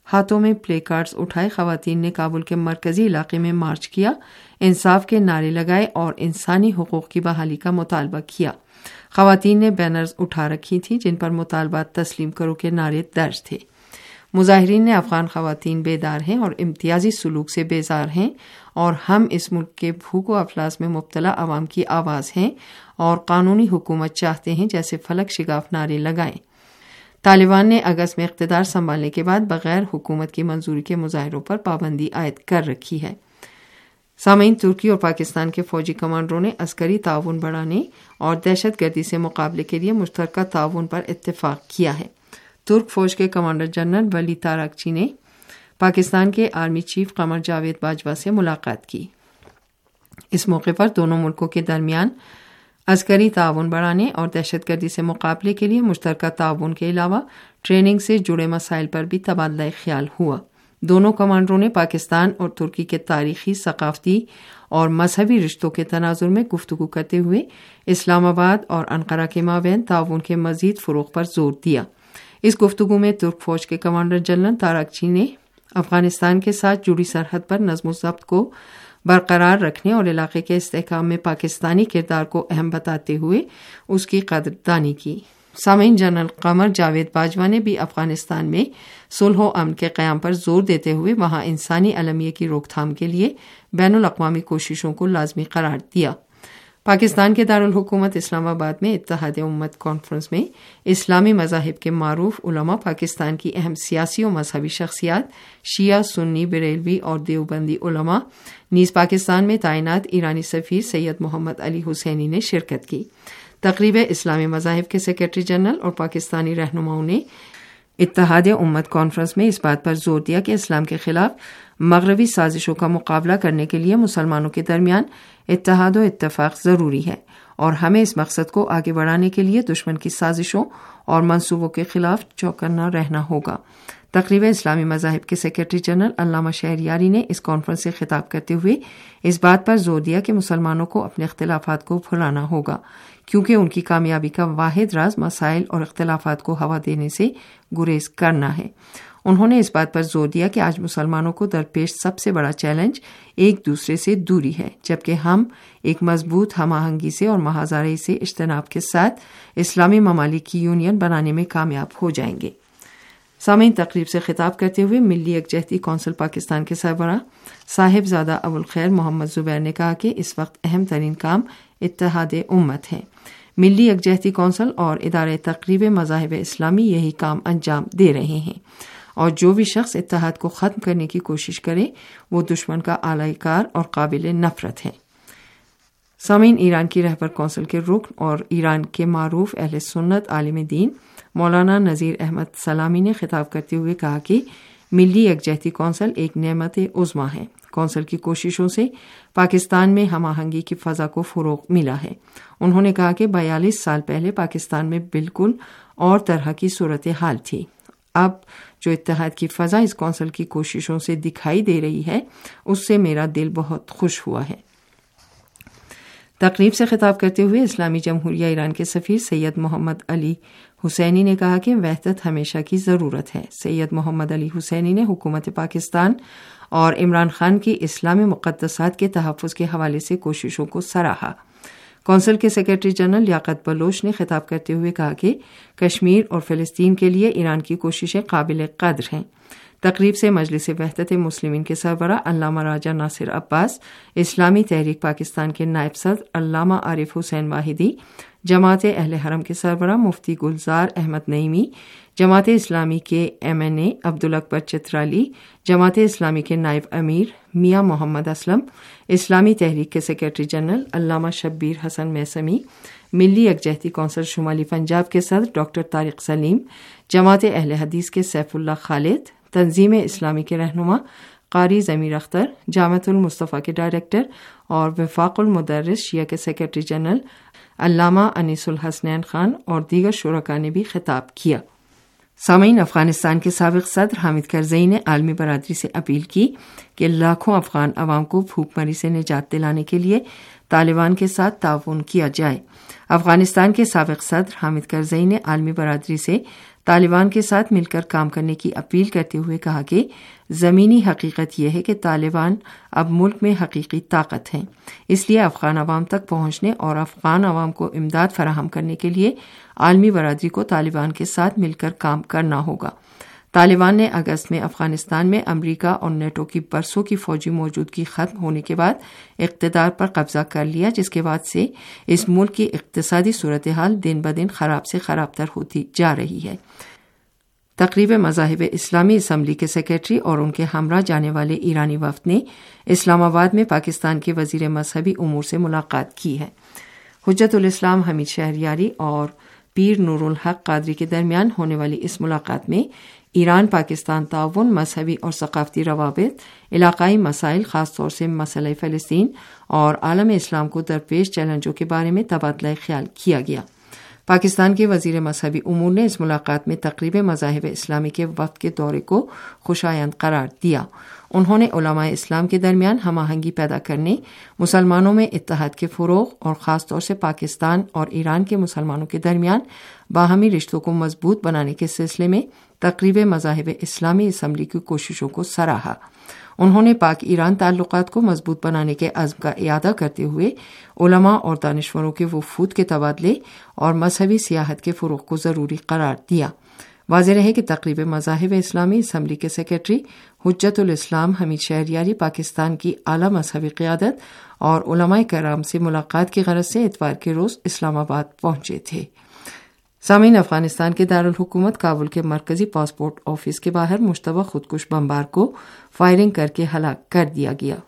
ہاتھوں میں پلے کارڈز اٹھائے خواتین نے کابل کے مرکزی علاقے میں مارچ کیا، انصاف کے نعرے لگائے اور انسانی حقوق کی بحالی کا مطالبہ کیا۔ خواتین نے بینرز اٹھا رکھی تھیں جن پر مطالبات تسلیم کرو کے نعرے درج تھے۔ مظاہرین نے افغان خواتین بیدار ہیں اور امتیازی سلوک سے بیزار ہیں اور ہم اس ملک کے بھوک و افلاس میں مبتلا عوام کی آواز ہیں اور قانونی حکومت چاہتے ہیں جیسے فلک شگاف نعرے لگائیں۔ طالبان نے اگست میں اقتدار سنبھالنے کے بعد بغیر حکومت کی منظوری کے مظاہروں پر پابندی عائد کر رکھی ہے۔ سامعین، ترکی اور پاکستان کے فوجی کمانڈروں نے عسکری تعاون بڑھانے اور دہشت گردی سے مقابلے کے لیے مشترکہ تعاون پر اتفاق کیا ہے۔ ترک فوج کے کمانڈر جنرل ولی تاراکچی نے پاکستان کے آرمی چیف قمر جاوید باجوہ سے ملاقات کی۔ اس موقع پر دونوں ملکوں کے درمیان عسکری تعاون بڑھانے اور دہشت گردی سے مقابلے کے لیے مشترکہ تعاون کے علاوہ ٹریننگ سے جڑے مسائل پر بھی تبادلہ خیال ہوا۔ دونوں کمانڈروں نے پاکستان اور ترکی کے تاریخی، ثقافتی اور مذہبی رشتوں کے تناظر میں گفتگو کرتے ہوئے اسلام آباد اور انقرہ کے مابین تعاون کے مزید فروغ پر زور دیا۔ اس گفتگو میں ترک فوج کے کمانڈر جنرل تاراکچی نے افغانستان کے ساتھ جڑی سرحد پر نظم و ضبط کو برقرار رکھنے اور علاقے کے استحکام میں پاکستانی کردار کو اہم بتاتے ہوئے اس کی قدردانی کی۔ سامعین، جنرل قمر جاوید باجوہ نے بھی افغانستان میں صلح و امن کے قیام پر زور دیتے ہوئے وہاں انسانی المیہ کی روک تھام کے لیے بین الاقوامی کوششوں کو لازمی قرار دیا۔ پاکستان کے دارالحکومت اسلام آباد میں اتحاد امت کانفرنس میں اسلامی مذاہب کے معروف علماء، پاکستان کی اہم سیاسی و مذہبی شخصیات، شیعہ، سنی، بریلوی اور دیوبندی علماء، نیز پاکستان میں تعینات ایرانی سفیر سید محمد علی حسینی نے شرکت کی۔ تقریب اسلامی مذاہب کے سیکرٹری جنرل اور پاکستانی رہنماؤں نے اتحاد امت کانفرنس میں اس بات پر زور دیا کہ اسلام کے خلاف مغربی سازشوں کا مقابلہ کرنے کے لیے مسلمانوں کے درمیان اتحاد و اتفاق ضروری ہے اور ہمیں اس مقصد کو آگے بڑھانے کے لیے دشمن کی سازشوں اور منصوبوں کے خلاف چوکنا رہنا ہوگا۔ تقریب اسلامی مذاہب کے سیکرٹری جنرل علامہ شہریاری نے اس کانفرنس سے خطاب کرتے ہوئے اس بات پر زور دیا کہ مسلمانوں کو اپنے اختلافات کو بھلانا ہوگا، کیونکہ ان کی کامیابی کا واحد راز مسائل اور اختلافات کو ہوا دینے سے گریز کرنا ہے۔ انہوں نے اس بات پر زور دیا کہ آج مسلمانوں کو درپیش سب سے بڑا چیلنج ایک دوسرے سے دوری ہے، جبکہ ہم ایک مضبوط ہم آہنگی سے اور محاذرے سے اجتناب کے ساتھ اسلامی ممالک کی یونین بنانے میں کامیاب ہو جائیں گے۔ سامعین، تقریب سے خطاب کرتے ہوئے ملی یکجہتی کونسل پاکستان کے سربراہ صاحبزادہ ابو الخیر محمد زبیر نے کہا کہ اس وقت اہم ترین کام اتحاد امت ہے۔ ملی یکجہتی کونسل اور ادارہ تقریب مذاہب اسلامی یہی کام انجام دے رہے ہیں، اور جو بھی شخص اتحاد کو ختم کرنے کی کوشش کرے وہ دشمن کا اعلی کار اور قابل نفرت ہے۔ سامعین، ایران کی رہبر کونسل کے رکن اور ایران کے معروف اہل سنت عالم دین مولانا نذیر احمد سلامی نے خطاب کرتے ہوئے کہا کہ ملی یکجہتی کونسل ایک نعمت عظمیٰ ہے۔ کونسل کی کوششوں سے پاکستان میں ہم آہنگی کی فضا کو فروغ ملا ہے۔ انہوں نے کہا کہ بیالیس سال پہلے پاکستان میں بالکل اور طرح کی صورتحال تھی۔ اب جو اتحاد کی فضا اس کونسل کی کوششوں سے دکھائی دے رہی ہے، اس سے میرا دل بہت خوش ہوا ہے۔ تقریب سے خطاب کرتے ہوئے اسلامی جمہوریہ ایران کے سفیر سید محمد علی حسینی نے کہا کہ وحدت ہمیشہ کی ضرورت ہے۔ سید محمد علی حسینی نے حکومت پاکستان اور عمران خان کی اسلامی مقدسات کے تحفظ کے حوالے سے کوششوں کو سراہا۔ کونسل کے سیکرٹری جنرل لیاقت بلوچ نے خطاب کرتے ہوئے کہا کہ کشمیر اور فلسطین کے لیے ایران کی کوششیں قابل قدر ہیں۔ تقریب سے مجلس وحدت مسلمین کے سربراہ علامہ راجہ ناصر عباس، اسلامی تحریک پاکستان کے نائب صدر علامہ عارف حسین واحدی، جماعت اہل حرم کے سربراہ مفتی گلزار احمد نعیمی، جماعت اسلامی کے M N A Abdul Akbar Chitrali, Jamaat Islami کے نائب امیر میاں محمد اسلم، اسلامی تحریک کے سیکرٹری جنرل علامہ شبیر حسن میسمی، ملی یکجہتی کونسل شمالی پنجاب کے صدر ڈاکٹر طارق سلیم، جماعت اہل حدیث کے سیف اللہ خالد، تنظیم اسلامی کے رہنما قاری ضمیر اختر، جامعۃ المصطفیٰ کے ڈائریکٹر اور وفاق المدرس شیعہ کے سیکرٹری جنرل علامہ انیس الحسنین خان اور دیگر شرکاء نے بھی خطاب کیا۔ سامعین، افغانستان کے سابق صدر حامد کرزئی نے عالمی برادری سے اپیل کی کہ لاکھوں افغان عوام کو بھوک مری سے نجات دلانے کے لیے طالبان کے ساتھ تعاون کیا جائے۔ افغانستان کے سابق صدر حامد کرزئی نے عالمی برادری سے طالبان کے ساتھ مل کر کام کرنے کی اپیل کرتے ہوئے کہا کہ زمینی حقیقت یہ ہے کہ طالبان اب ملک میں حقیقی طاقت ہیں، اس لیے افغان عوام تک پہنچنے اور افغان عوام کو امداد فراہم کرنے کے لیے عالمی برادری کو طالبان کے ساتھ مل کر کام کرنا ہوگا۔ طالبان نے اگست میں افغانستان میں امریکہ اور نیٹو کی برسوں کی فوجی موجودگی ختم ہونے کے بعد اقتدار پر قبضہ کر لیا، جس کے بعد سے اس ملک کی اقتصادی صورتحال دن بدن خراب سے خراب تر ہوتی جا رہی ہے۔ تقریب مذاہب اسلامی اسمبلی کے سیکریٹری اور ان کے ہمراہ جانے والے ایرانی وفد نے اسلام آباد میں پاکستان کے وزیر مذہبی امور سے ملاقات کی ہے۔ حجت الاسلام حمید شہریاری اور پیر نور الحق قادری کے درمیان ہونے والی اس ملاقات میں ایران پاکستان تعاون، مذہبی اور ثقافتی روابط، علاقائی مسائل خاص طور سے مسئلہ فلسطین اور عالم اسلام کو درپیش چیلنجوں کے بارے میں تبادلہ خیال کیا گیا۔ پاکستان کے وزیر مذہبی امور نے اس ملاقات میں تقریب مذاہب اسلامی کے وفد کے دورے کو خوشایند قرار دیا۔ انہوں نے علماء اسلام کے درمیان ہم آہنگی پیدا کرنے، مسلمانوں میں اتحاد کے فروغ اور خاص طور سے پاکستان اور ایران کے مسلمانوں کے درمیان باہمی رشتوں کو مضبوط بنانے کے سلسلے میں تقریب مذاہب اسلامی اسمبلی کی کوششوں کو سراہا۔ انہوں نے پاک ایران تعلقات کو مضبوط بنانے کے عزم کا اعادہ کرتے ہوئے علماء اور دانشوروں کے وفود کے تبادلے اور مذہبی سیاحت کے فروغ کو ضروری قرار دیا۔ واضح رہے کہ تقریب مذاہب اسلامی اسمبلی کے سیکریٹری حجت الاسلام حمید شہریاری پاکستان کی اعلی مذہبی قیادت اور علماء کرام سے ملاقات کی غرض سے اتوار کے روز اسلام آباد پہنچے تھے۔ سامعین، افغانستان کے دارالحکومت کابل کے مرکزی پاسپورٹ آفس کے باہر مشتبہ خودکش بمبار کو فائرنگ کر کے ہلاک کر دیا گیا۔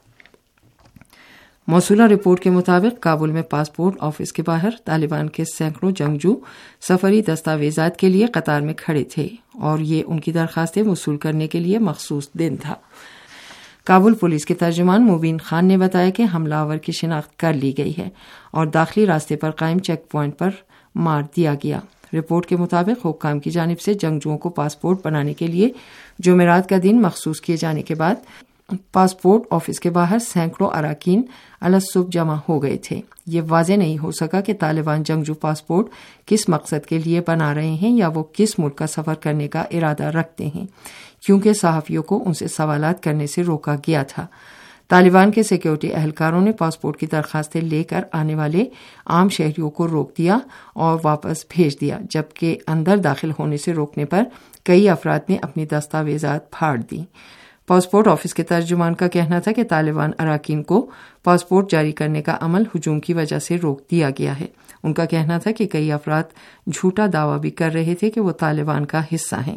موصولہ رپورٹ کے مطابق کابل میں پاسپورٹ آفس کے باہر طالبان کے سینکڑوں جنگجو سفری دستاویزات کے لیے قطار میں کھڑے تھے اور یہ ان کی درخواستیں وصول کرنے کے لیے مخصوص دن تھا۔ کابل پولیس کے ترجمان مبین خان نے بتایا کہ حملہ آور کی شناخت کر لی گئی ہے اور داخلی راستے پر قائم چیک پوائنٹ پر مار دیا گیا۔ رپورٹ کے مطابق حکام کی جانب سے جنگجوؤں کو پاسپورٹ بنانے کے لیے جمعرات کا دن مخصوص کیے جانے کے بعد پاسپورٹ آفس کے باہر سینکڑوں اراکین الصبح جمع ہو گئے تھے۔ یہ واضح نہیں ہو سکا کہ طالبان جنگجو پاسپورٹ کس مقصد کے لیے بنا رہے ہیں یا وہ کس ملک کا سفر کرنے کا ارادہ رکھتے ہیں، کیونکہ صحافیوں کو ان سے سوالات کرنے سے روکا گیا تھا۔ طالبان کے سیکیورٹی اہلکاروں نے پاسپورٹ کی درخواستیں لے کر آنے والے عام شہریوں کو روک دیا اور واپس بھیج دیا، جبکہ اندر داخل ہونے سے روکنے پر کئی افراد نے اپنی دستاویزات پھاڑ دی۔ پاسپورٹ آفس کے ترجمان کا کہنا تھا کہ طالبان اراکین کو پاسپورٹ جاری کرنے کا عمل ہجوم کی وجہ سے روک دیا گیا ہے۔ ان کا کہنا تھا کہ کئی افراد جھوٹا دعویٰ بھی کر رہے تھے کہ وہ طالبان کا حصہ ہیں۔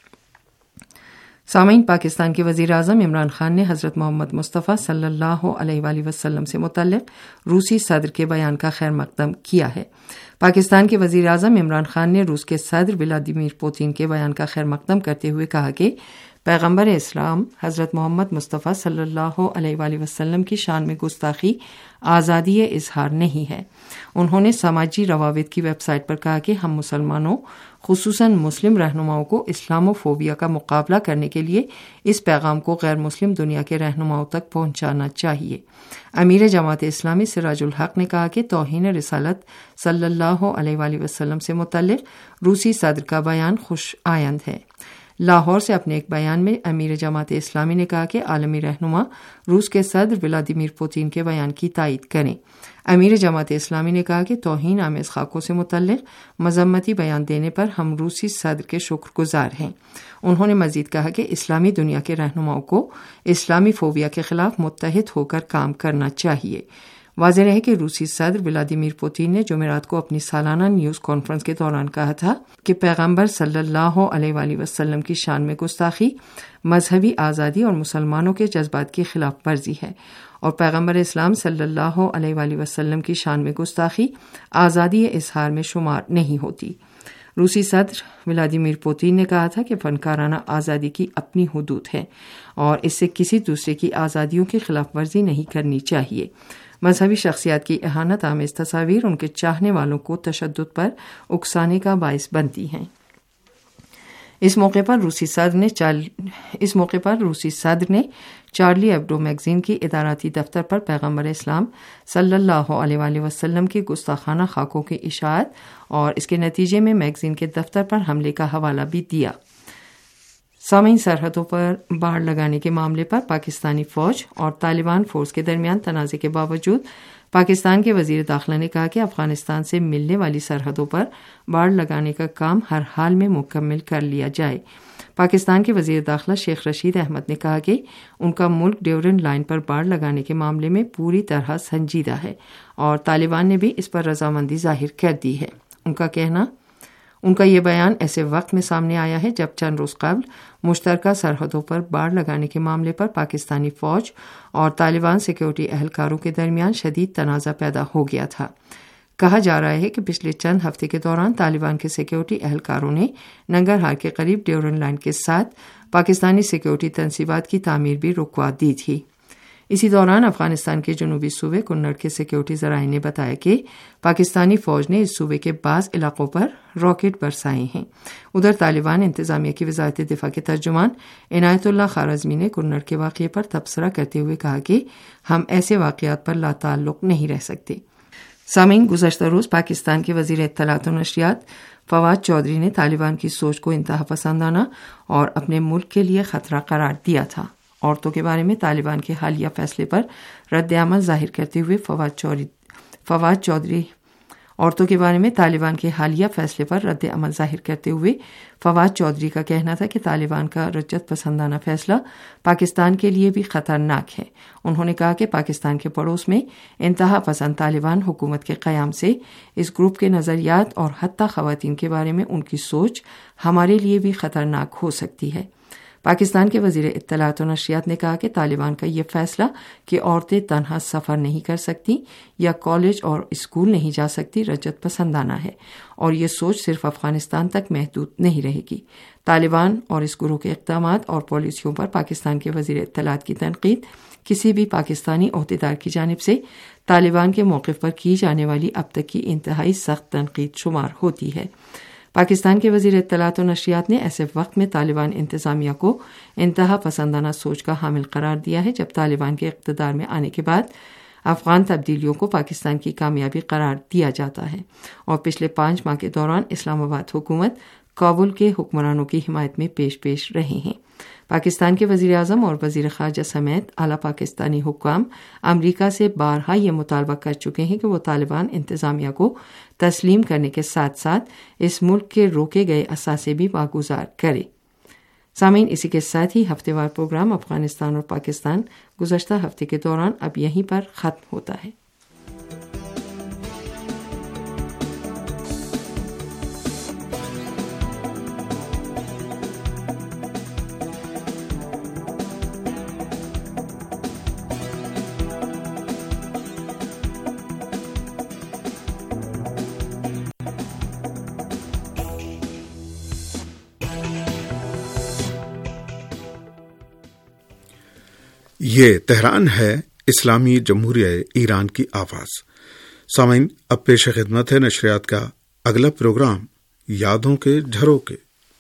سامعین، پاکستان کے وزیر اعظم عمران خان نے حضرت محمد مصطفیٰ صلی اللہ علیہ وآلہ وسلم سے متعلق روسی صدر کے بیان کا خیر مقدم کیا ہے۔ پاکستان کے وزیر اعظم عمران خان نے روس کے صدر ولادیمیر پوتین کے بیان کا خیر مقدم کرتے ہوئے کہا کہ پیغمبر اسلام حضرت محمد مصطفیٰ صلی اللہ علیہ وآلہ وسلم کی شان میں گستاخی آزادی اظہار نہیں ہے۔ انہوں نے سماجی روابط کی ویب سائٹ پر کہا کہ ہم مسلمانوں خصوصاً مسلم رہنماؤں کو اسلامو فوبیا کا مقابلہ کرنے کے لیے اس پیغام کو غیر مسلم دنیا کے رہنماؤں تک پہنچانا چاہیے۔ امیر جماعت اسلامی سراج الحق نے کہا کہ توہین رسالت صلی اللہ علیہ وآلہ وسلم سے متعلق روسی صدر کا بیان خوش آئند ہے۔ لاہور سے اپنے ایک بیان میں امیر جماعت اسلامی نے کہا کہ عالمی رہنما روس کے صدر ولادیمیر پوتین کے بیان کی تائید کریں۔ امیر جماعت اسلامی نے کہا کہ توہین آمیز خاکوں سے متعلق مذمتی بیان دینے پر ہم روسی صدر کے شکر گزار ہیں۔ انہوں نے مزید کہا کہ اسلامی دنیا کے رہنماؤں کو اسلامی فوبیا کے خلاف متحد ہو کر کام کرنا چاہیے۔ واضح رہے کہ روسی صدر ولادیمیر پوتین نے جمعرات کو اپنی سالانہ نیوز کانفرنس کے دوران کہا تھا کہ پیغمبر صلی اللہ علیہ وآلہ وسلم کی شان میں گستاخی مذہبی آزادی اور مسلمانوں کے جذبات کی خلاف ورزی ہے اور پیغمبر اسلام صلی اللہ علیہ وآلہ وسلم کی شان میں گستاخی آزادی اظہار میں شمار نہیں ہوتی۔ روسی صدر ولادیمیر پوتین نے کہا تھا کہ فنکارانہ آزادی کی اپنی حدود ہے اور اس سے کسی دوسرے کی آزادیوں کی خلاف ورزی نہیں کرنی چاہیے۔ مذہبی شخصیات کی اہانت آمیز تصاویر ان کے چاہنے والوں کو تشدد پر اکسانے کا باعث بنتی ہیں۔ اس موقع پر روسی صدر نے چال... اس موقع پر روسی صدر نے چارلی ایبڈو میگزین کی اداراتی دفتر پر پیغمبر اسلام صلی اللہ علیہ وآلہ وسلم کی گستاخانہ خاکوں کی اشاعت اور اس کے نتیجے میں میگزین کے دفتر پر حملے کا حوالہ بھی دیا۔ سامعین، سرحدوں پر باڑ لگانے کے معاملے پر پاکستانی فوج اور طالبان فورس کے درمیان تنازع کے باوجود پاکستان کے وزیر داخلہ نے کہا کہ افغانستان سے ملنے والی سرحدوں پر باڑ لگانے کا کام ہر حال میں مکمل کر لیا جائے۔ پاکستان کے وزیر داخلہ شیخ رشید احمد نے کہا کہ ان کا ملک ڈیورنڈ لائن پر باڑ لگانے کے معاملے میں پوری طرح سنجیدہ ہے اور طالبان نے بھی اس پر رضامندی ظاہر کر دی ہے۔ ان کا کہنا ان کا یہ بیان ایسے وقت میں سامنے آیا ہے جب چند روز قبل مشترکہ سرحدوں پر باڑ لگانے کے معاملے پر پاکستانی فوج اور طالبان سیکیورٹی اہلکاروں کے درمیان شدید تنازع پیدا ہو گیا تھا۔ کہا جا رہا ہے کہ پچھلے چند ہفتے کے دوران طالبان کے سیکیورٹی اہلکاروں نے ننگرہار کے قریب ڈیورنڈ لائن کے ساتھ پاکستانی سیکیورٹی تنصیبات کی تعمیر بھی رکوا دی تھی۔ اسی دوران افغانستان کے جنوبی صوبے کنڑ کے سیکیورٹی ذرائع نے بتایا کہ پاکستانی فوج نے اس صوبے کے بعض علاقوں پر راکٹ برسائے ہیں۔ ادھر طالبان انتظامیہ کی وزارت دفاع کے ترجمان عنایت اللہ خوارزمی نے کنڑ کے واقعے پر تبصرہ کرتے ہوئے کہا کہ ہم ایسے واقعات پر لا تعلق نہیں رہ سکتے۔ سامعین، گزشتہ روز پاکستان کے وزیر اطلاعات و نشریات فواد چودھری نے طالبان کی سوچ کو انتہا پسندانہ اور اپنے ملک کے لیے خطرہ قرار دیا تھا۔ عورتوں کے بارے میں طالبان کے حالیہ فیصلے پر رد عمل ظاہر کرتے ہوئے فواد چودھری فواد چودھری عورتوں کے بارے میں طالبان کے حالیہ فیصلے پر رد عمل ظاہر کرتے ہوئے فواد چودھری کا کہنا تھا کہ طالبان کا رجعت پسندانہ فیصلہ پاکستان کے لیے بھی خطرناک ہے۔ انہوں نے کہا کہ پاکستان کے پڑوس میں انتہا پسند طالبان حکومت کے قیام سے اس گروپ کے نظریات اور حتی خواتین کے بارے میں ان کی سوچ ہمارے لیے بھی خطرناک ہو سکتی ہے۔ پاکستان کے وزیر اطلاعات و نشریات نے کہا کہ طالبان کا یہ فیصلہ کہ عورتیں تنہا سفر نہیں کر سکتی یا کالج اور اسکول نہیں جا سکتی رجعت پسندانہ ہے اور یہ سوچ صرف افغانستان تک محدود نہیں رہے گی۔ طالبان اور اس گروہ کے اقدامات اور پالیسیوں پر پاکستان کے وزیر اطلاعات کی تنقید کسی بھی پاکستانی عہدیدار کی جانب سے طالبان کے موقف پر کی جانے والی اب تک کی انتہائی سخت تنقید شمار ہوتی ہے۔ پاکستان کے وزیر اطلاعات و نشریات نے ایسے وقت میں طالبان انتظامیہ کو انتہا پسندانہ سوچ کا حامل قرار دیا ہے جب طالبان کے اقتدار میں آنے کے بعد افغان تبدیلیوں کو پاکستان کی کامیابی قرار دیا جاتا ہے اور پچھلے پانچ ماہ کے دوران اسلام آباد حکومت کابل کے حکمرانوں کی حمایت میں پیش پیش رہے ہیں۔ پاکستان کے وزیر اعظم اور وزیر خارجہ سمیت اعلیٰ پاکستانی حکام امریکہ سے بارہا یہ مطالبہ کر چکے ہیں کہ وہ طالبان انتظامیہ کو تسلیم کرنے کے ساتھ ساتھ اس ملک کے روکے گئے اثاثے بھی واگزار کرے۔ سامعین، اسی کے ساتھ ہی ہفتے وار پروگرام افغانستان اور پاکستان گزشتہ ہفتے کے دوران اب یہیں پر ختم ہوتا ہے۔ یہ تہران ہے، اسلامی جمہوریہ ایران کی آواز۔ سامعین، اب پیش خدمت ہے نشریات کا اگلا پروگرام یادوں کے جھروکے۔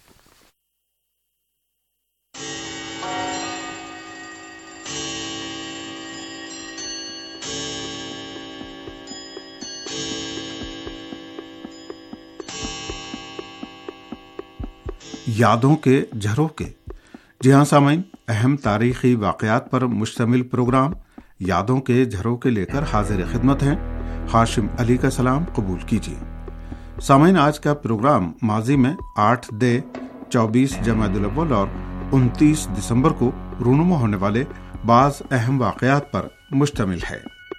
یادوں کے جھروکے۔ جی ہاں سامعین، اہم تاریخی واقعات پر مشتمل پروگرام یادوں کے جھروکے لے کر حاضر خدمت ہیں۔ ہاشم علی کا سلام قبول کیجیے۔ سامعین، آج کا پروگرام ماضی میں آٹھ دے، چوبیس جمادی الاول اور انتیس دسمبر کو رونما ہونے والے بعض اہم واقعات پر مشتمل ہے۔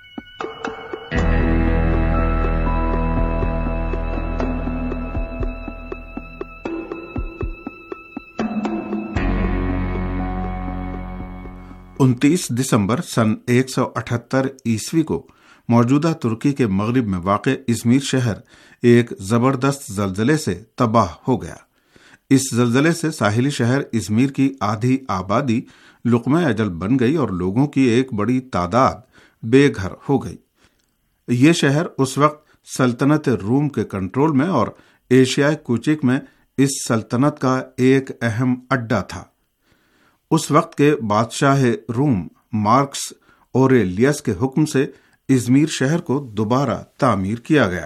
انتیس دسمبر سن ایک سو اٹھہتر عیسوی کو موجودہ ترکی کے مغرب میں واقع ازمیر شہر ایک زبردست زلزلے سے تباہ ہو گیا۔ اس زلزلے سے ساحلی شہر ازمیر کی آدھی آبادی لقمہ اجل بن گئی اور لوگوں کی ایک بڑی تعداد بے گھر ہو گئی۔ یہ شہر اس وقت سلطنت روم کے کنٹرول میں اور ایشیائے کوچک میں اس سلطنت کا ایک اہم اڈا تھا۔ اس وقت کے بادشاہ روم مارکس اوریلیس کے حکم سے ازمیر شہر کو دوبارہ تعمیر کیا گیا۔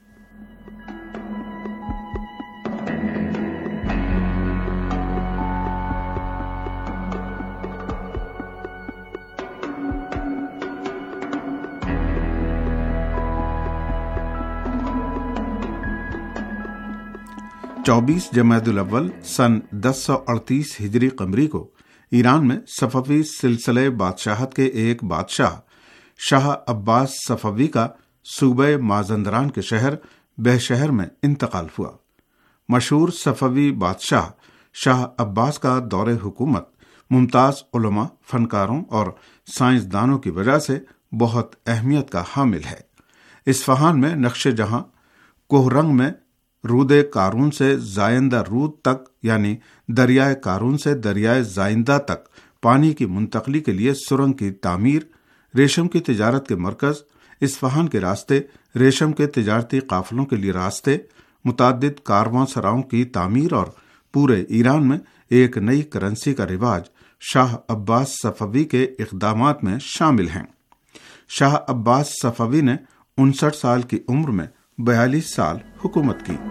چوبیس جمادی الاول سن دس سو اڑتیس ہجری قمری کو ایران میں صفوی سلسلے بادشاہت کے ایک بادشاہ شاہ عباس صفوی کا صوبہ مازندران کے شہر بہشہر میں انتقال ہوا۔ مشہور صفوی بادشاہ شاہ عباس کا دور حکومت ممتاز علماء، فنکاروں اور سائنسدانوں کی وجہ سے بہت اہمیت کا حامل ہے۔ اصفہان میں نقش جہاں کوہ رنگ میں رود کارون سے زائندہ رود تک یعنی دریائے کارون سے دریائے زائندہ تک پانی کی منتقلی کے لیے سرنگ کی تعمیر، ریشم کی تجارت کے مرکز، اصفہان کے راستے، ریشم کے تجارتی قافلوں کے لیے راستے، متعدد کارواں سراؤں کی تعمیر اور پورے ایران میں ایک نئی کرنسی کا رواج شاہ عباس صفوی کے اقدامات میں شامل ہیں۔ شاہ عباس صفوی نے انسٹھ سال کی عمر میں بیالیس سال حکومت کی۔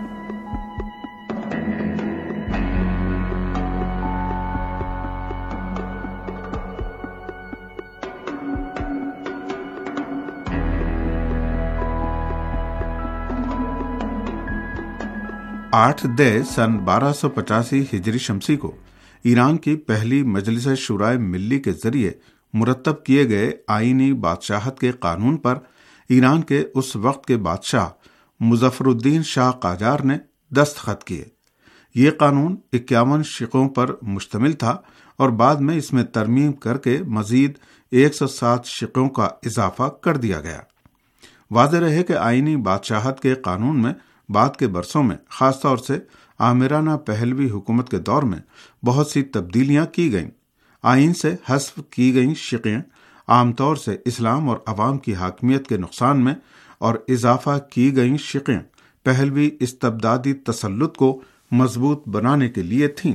آٹھ دے سن بارہ سو پچاسی ہجری شمسی کو ایران کی پہلی مجلس شورائے ملی کے ذریعے مرتب کیے گئے آئینی بادشاہت کے قانون پر ایران کے اس وقت کے بادشاہ مظفر الدین شاہ قاجار نے دستخط کیے۔ یہ قانون اکیاون شقوں پر مشتمل تھا اور بعد میں اس میں ترمیم کر کے مزید ایک سو سات شقوں کا اضافہ کر دیا گیا۔ واضح رہے کہ آئینی بادشاہت کے قانون میں بعد کے برسوں میں خاص طور سے آمرانہ پہلوی حکومت کے دور میں بہت سی تبدیلیاں کی گئیں۔ آئین سے حذف کی گئیں شقیں عام طور سے اسلام اور عوام کی حاکمیت کے نقصان میں اور اضافہ کی گئیں شقیں پہلوی استبدادی تسلط کو مضبوط بنانے کے لیے تھیں۔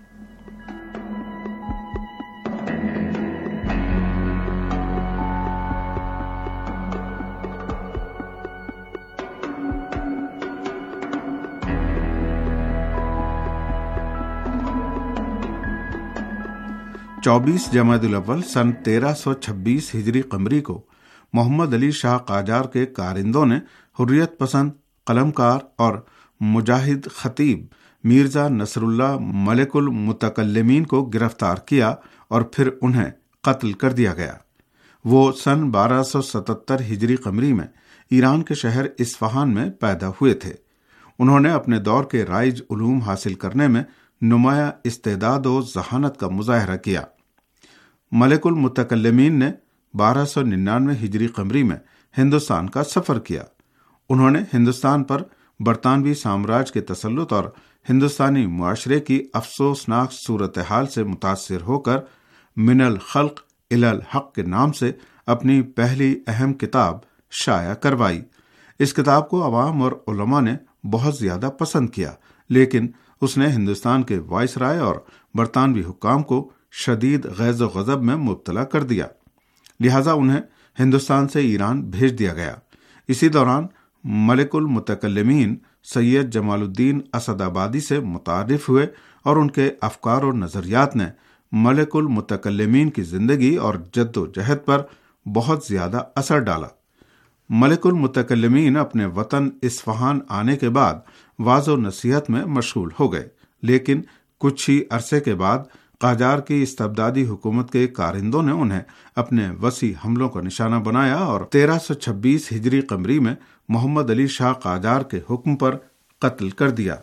چوبیس جمادی الاول سن تیرہ سو چھبیس ہجری قمری کو محمد علی شاہ قاجار کے کارندوں نے حریت پسند قلمکار اور مجاہد خطیب میرزا نصر اللہ ملک المتکلمین کو گرفتار کیا اور پھر انہیں قتل کر دیا گیا۔ وہ سن بارہ سو ستتر ہجری قمری میں ایران کے شہر اصفہان میں پیدا ہوئے تھے۔ انہوں نے اپنے دور کے رائج علوم حاصل کرنے میں نمایاں استعداد و ذہانت کا مظاہرہ کیا۔ ملک المتکلمین نے بارہ سو ننانوے ہجری قمری میں ہندوستان کا سفر کیا۔ انہوں نے ہندوستان پر برطانوی سامراج کے تسلط اور ہندوستانی معاشرے کی افسوسناک صورتحال سے متاثر ہو کر من الخلق الی الحق کے نام سے اپنی پہلی اہم کتاب شائع کروائی۔ اس کتاب کو عوام اور علماء نے بہت زیادہ پسند کیا، لیکن اس نے ہندوستان کے وائسرائے اور برطانوی حکام کو شدید غیظ و غضب میں مبتلا کر دیا، لہذا انہیں ہندوستان سے ایران بھیج دیا گیا۔ اسی دوران ملک المتکلمین سید جمال الدین اسد آبادی سے متعارف ہوئے اور ان کے افکار اور نظریات نے ملک المتکلمین کی زندگی اور جد و جہد پر بہت زیادہ اثر ڈالا۔ ملک المتکلمین اپنے وطن اصفہان آنے کے بعد واعظ و نصیحت میں مشغول ہو گئے، لیکن کچھ ہی عرصے کے بعد قاجار کی استبدادی حکومت کے کارندوں نے انہیں اپنے وسیع حملوں کا نشانہ بنایا اور تیرہ سو چھبیس ہجری قمری میں محمد علی شاہ قاجار کے حکم پر قتل کر دیا۔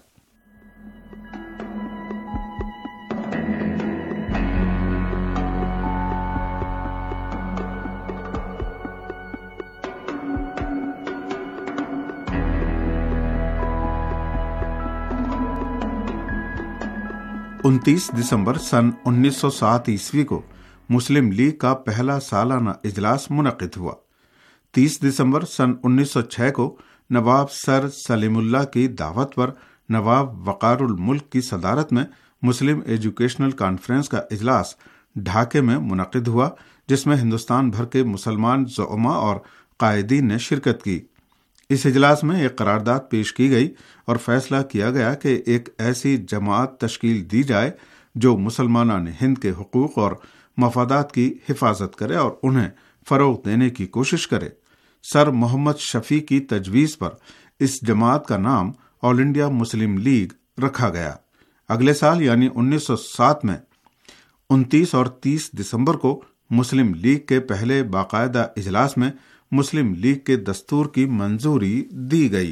انتیس دسمبر سن انیس سو سات عیسوی کو مسلم لیگ کا پہلا سالانہ اجلاس منعقد ہوا۔ تیس دسمبر سن انیس سو چھ کو نواب سر سلیم اللہ کی دعوت پر نواب وقار الملک کی صدارت میں مسلم ایجوکیشنل کانفرنس کا اجلاس ڈھاکے میں منعقد ہوا، جس میں ہندوستان بھر کے مسلمان زعماء اور قائدین نے شرکت کی۔ اس اجلاس میں ایک قرارداد پیش کی گئی اور فیصلہ کیا گیا کہ ایک ایسی جماعت تشکیل دی جائے جو مسلمانان ہند کے حقوق اور مفادات کی حفاظت کرے اور انہیں فروغ دینے کی کوشش کرے۔ سر محمد شفیع کی تجویز پر اس جماعت کا نام آل انڈیا مسلم لیگ رکھا گیا۔ اگلے سال یعنی انیس سو سات میں انتیس اور تیس دسمبر کو مسلم لیگ کے پہلے باقاعدہ اجلاس میں مسلم لیگ کے دستور کی منظوری دی گئی۔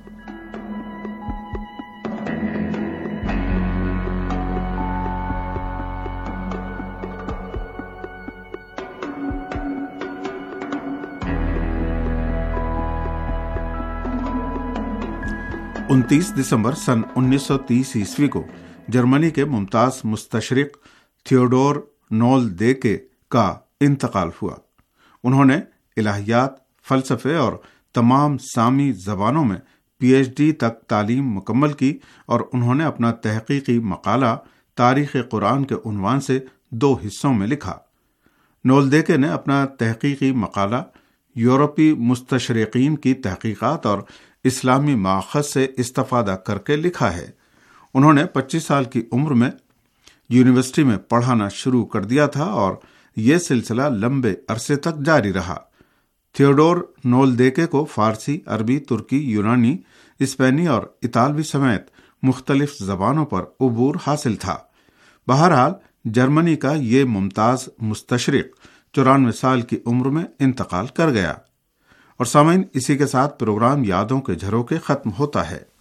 انتیس دسمبر سن انیس سو تیس عیسوی کو جرمنی کے ممتاز مستشرق تھیوڈور نولدیکے کا انتقال ہوا۔ انہوں نے الہیات، فلسفے اور تمام سامی زبانوں میں پی ایچ ڈی تک تعلیم مکمل کی اور انہوں نے اپنا تحقیقی مقالہ تاریخ قرآن کے عنوان سے دو حصوں میں لکھا۔ نولدیکے نے اپنا تحقیقی مقالہ یورپی مستشرقین کی تحقیقات اور اسلامی ماخذ سے استفادہ کر کے لکھا ہے۔ انہوں نے پچیس سال کی عمر میں یونیورسٹی میں پڑھانا شروع کر دیا تھا اور یہ سلسلہ لمبے عرصے تک جاری رہا۔ تھیوڈور نولدیکے کو فارسی، عربی، ترکی، یونانی، اسپینی اور اطالوی سمیت مختلف زبانوں پر عبور حاصل تھا۔ بہرحال جرمنی کا یہ ممتاز مستشرق چورانوے سال کی عمر میں انتقال کر گیا۔ اور سامعین، اسی کے ساتھ پروگرام یادوں کے جھروکے ختم ہوتا ہے۔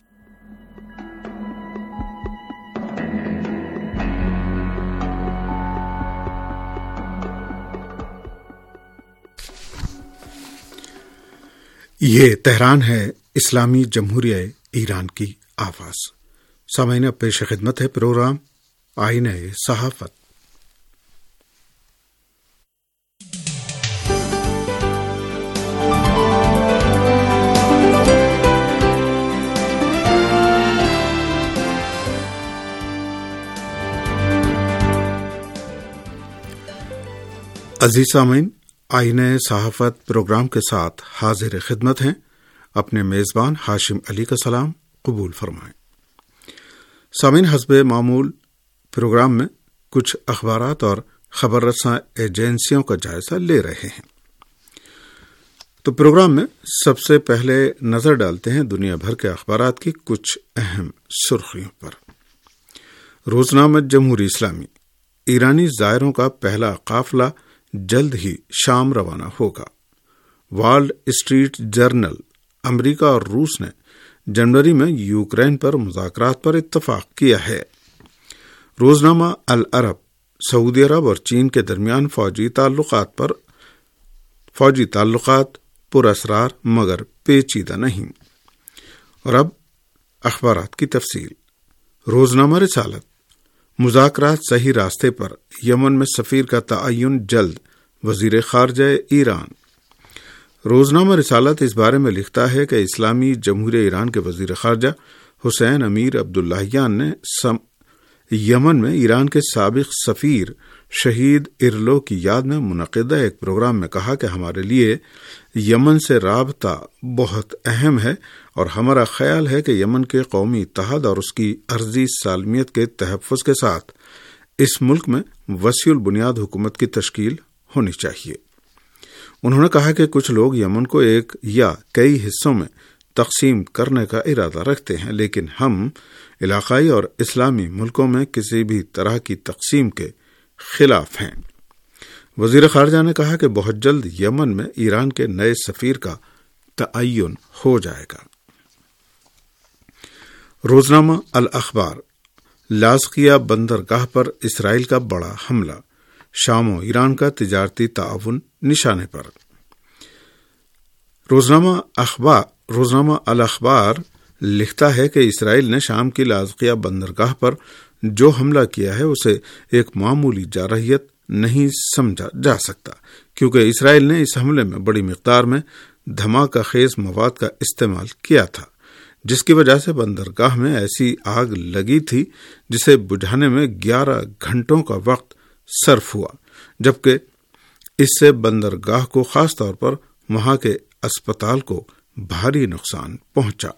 یہ تہران ہے، اسلامی جمہوریہ ایران کی آواز۔ سامعین، اب پیش خدمت ہے پروگرام آئینہ صحافت۔ عزیز سامعین، آئینہ صحافت پروگرام کے ساتھ حاضر خدمت ہیں۔ اپنے میزبان ہاشم علی کا سلام قبول فرمائیں۔ سامعین، حسب معمول پروگرام میں کچھ اخبارات اور خبر رساں ایجنسیوں کا جائزہ لے رہے ہیں۔ تو پروگرام میں سب سے پہلے نظر ڈالتے ہیں دنیا بھر کے اخبارات کی کچھ اہم سرخیوں پر۔ روزنامہ جمہوری اسلامی: ایرانی زائروں کا پہلا قافلہ جلد ہی شام روانہ ہوگا۔ وال اسٹریٹ جرنل: امریکہ اور روس نے جنوری میں یوکرین پر مذاکرات پر اتفاق کیا ہے۔ روزنامہ العرب: سعودی عرب اور چین کے درمیان فوجی تعلقات پر فوجی تعلقات پر اسرار مگر پیچیدہ نہیں۔ اور اب اخبارات کی تفصیل۔ روزنامہ رسالت: مذاکرات صحیح راستے پر، یمن میں سفیر کا تعین جلد، وزیر خارجہ ایران۔ روزنامہ رسالت اس بارے میں لکھتا ہے کہ اسلامی جمہوریہ ایران کے وزیر خارجہ حسین امیر عبداللہیان نے سم یمن میں ایران کے سابق سفیر شہید ارلو کی یاد میں منعقدہ ایک پروگرام میں کہا کہ ہمارے لیے یمن سے رابطہ بہت اہم ہے اور ہمارا خیال ہے کہ یمن کے قومی اتحاد اور اس کی عرضی سالمیت کے تحفظ کے ساتھ اس ملک میں وسیع البنیاد حکومت کی تشکیل ہونی چاہیے۔ انہوں نے کہا کہ کچھ لوگ یمن کو ایک یا کئی حصوں میں تقسیم کرنے کا ارادہ رکھتے ہیں، لیکن ہم علاقائی اور اسلامی ملکوں میں کسی بھی طرح کی تقسیم کے خلاف ہیں۔ وزیر خارجہ نے کہا کہ بہت جلد یمن میں ایران کے نئے سفیر کا تعین ہو جائے گا۔ روزنامہ الاخبار: لاذقیہ بندرگاہ پر اسرائیل کا بڑا حملہ، شام و ایران کا تجارتی تعاون نشانے پر۔ روزنامہ اخبار روزنامہ الاخبار لکھتا ہے کہ اسرائیل نے شام کی لاذقیہ بندرگاہ پر جو حملہ کیا ہے اسے ایک معمولی جارحیت نہیں سمجھا جا سکتا، کیونکہ اسرائیل نے اس حملے میں بڑی مقدار میں دھماکہ خیز مواد کا استعمال کیا تھا، جس کی وجہ سے بندرگاہ میں ایسی آگ لگی تھی جسے بجھانے میں گیارہ گھنٹوں کا وقت صرف ہوا، جبکہ اس سے بندرگاہ کو خاص طور پر وہاں کے اسپتال کو بھاری نقصان پہنچا۔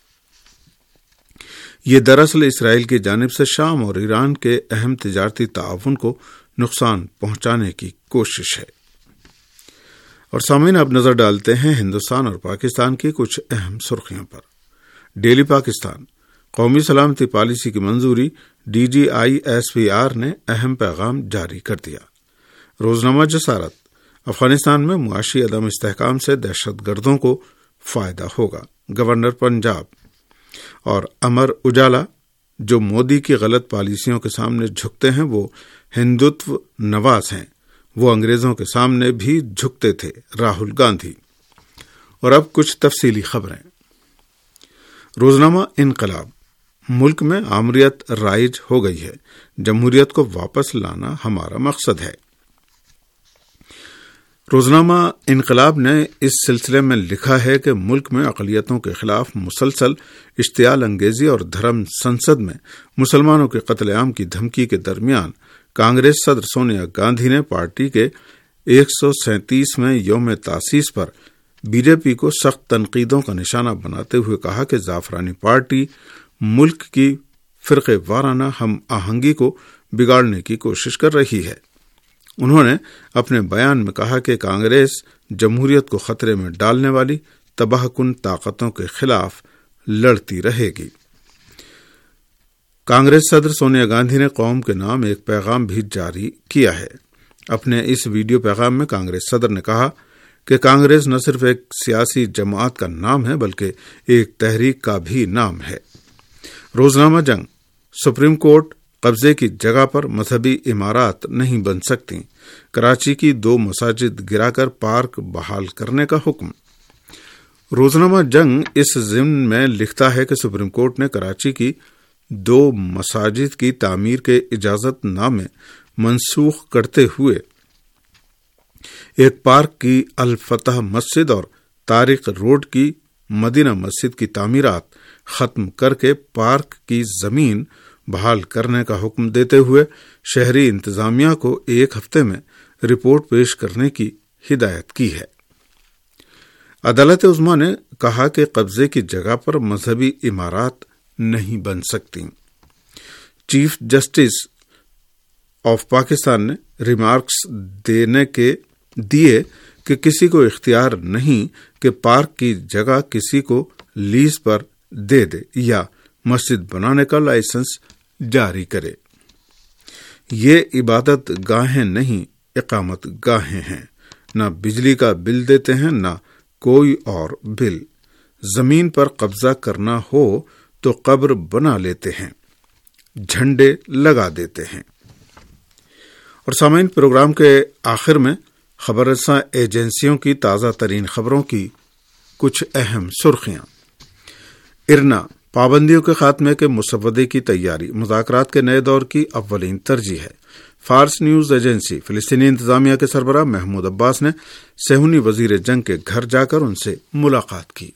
یہ دراصل اسرائیل کی جانب سے شام اور ایران کے اہم تجارتی تعاون کو نقصان پہنچانے کی کوشش ہے۔ اور سامعین، اب نظر ڈالتے ہیں ہندوستان اور پاکستان کی کچھ اہم سرخیوں پر۔ ڈیلی پاکستان، قومی سلامتی پالیسی کی منظوری، D G I S P R نے اہم پیغام جاری کر دیا۔ روزنامہ جسارت، افغانستان میں معاشی عدم استحکام سے دہشت گردوں کو فائدہ ہوگا، گورنر پنجاب۔ اور امر اجالا، جو مودی کی غلط پالیسیوں کے سامنے جھکتے ہیں وہ ہندوتو نواز ہیں، وہ انگریزوں کے سامنے بھی جھکتے تھے، راہل گاندھی۔ اور اب کچھ تفصیلی خبریں۔ روزنامہ انقلاب، ملک میں آمریت رائج ہو گئی ہے، جمہوریت کو واپس لانا ہمارا مقصد ہے۔ روزنامہ انقلاب نے اس سلسلے میں لکھا ہے کہ ملک میں اقلیتوں کے خلاف مسلسل اشتعال انگیزی اور دھرم سنسد میں مسلمانوں کے قتل عام کی دھمکی کے درمیان کانگریس صدر سونیا گاندھی نے پارٹی کے ایک سو سینتیسویں یوم تاسیس پر بی جے پی کو سخت تنقیدوں کا نشانہ بناتے ہوئے کہا کہ زعفرانی پارٹی ملک کی فرقے وارانہ ہم آہنگی کو بگاڑنے کی کوشش کر رہی ہے۔ انہوں نے اپنے بیان میں کہا کہ کانگریس جمہوریت کو خطرے میں ڈالنے والی تباہ کن طاقتوں کے خلاف لڑتی رہے گی۔ کانگریس صدر سونیا گاندھی نے قوم کے نام ایک پیغام بھی جاری کیا ہے۔ اپنے اس ویڈیو پیغام میں کانگریس صدر نے کہا کہ کانگریس نہ صرف ایک سیاسی جماعت کا نام ہے بلکہ ایک تحریک کا بھی نام ہے۔ روزنامہ جنگ، سپریم کورٹ قبضے کی جگہ پر مذہبی عمارات نہیں بن سکتی، کراچی کی دو مساجد گرا کر پارک بحال کرنے کا حکم۔ روزنامہ جنگ اس ضمن میں لکھتا ہے کہ سپریم کورٹ نے کراچی کی دو مساجد کی تعمیر کے اجازت نامے منسوخ کرتے ہوئے ایک پارک کی الفتح مسجد اور طارق روڈ کی مدینہ مسجد کی تعمیرات ختم کر کے پارک کی زمین بحال کرنے کا حکم دیتے ہوئے شہری انتظامیہ کو ایک ہفتے میں رپورٹ پیش کرنے کی ہدایت کی ہے۔ عدالت عظمیٰ نے کہا کہ قبضے کی جگہ پر مذہبی عمارات نہیں بن سکتی۔ چیف جسٹس آف پاکستان نے ریمارکس دینے کے دیے کہ کسی کو اختیار نہیں کہ پارک کی جگہ کسی کو لیز پر دے دے یا مسجد بنانے کا لائسنس جاری کرے۔ یہ عبادت گاہیں نہیں، اقامت گاہیں ہیں، نہ بجلی کا بل دیتے ہیں نہ کوئی اور بل۔ زمین پر قبضہ کرنا ہو تو قبر بنا لیتے ہیں، جھنڈے لگا دیتے ہیں۔ اور سامعین، پروگرام کے آخر میں خبر رساں ایجنسیوں کی تازہ ترین خبروں کی کچھ اہم سرخیاں۔ ارنا، پابندیوں کے خاتمے کے مسودے کی تیاری مذاکرات کے نئے دور کی اولین ترجیح ہے۔ فارس نیوز ایجنسی، فلسطینی انتظامیہ کے سربراہ محمود عباس نے صہیونی وزیر جنگ کے گھر جا کر ان سے ملاقات کی۔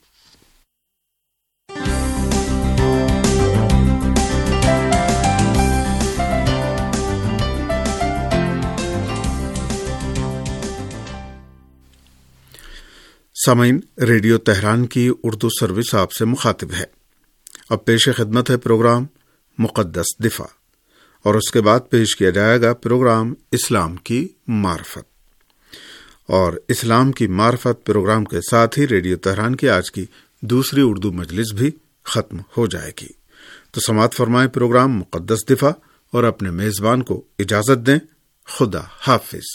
سامعین، ریڈیو تہران کی اردو سروس آپ سے مخاطب ہے۔ اب پیش خدمت ہے پروگرام مقدس دفاع، اور اس کے بعد پیش کیا جائے گا پروگرام اسلام کی معرفت۔ اور اسلام کی معرفت پروگرام کے ساتھ ہی ریڈیو تہران کی آج کی دوسری اردو مجلس بھی ختم ہو جائے گی۔ تو سماعت فرمائیں پروگرام مقدس دفاع اور اپنے میزبان کو اجازت دیں۔ خدا حافظ۔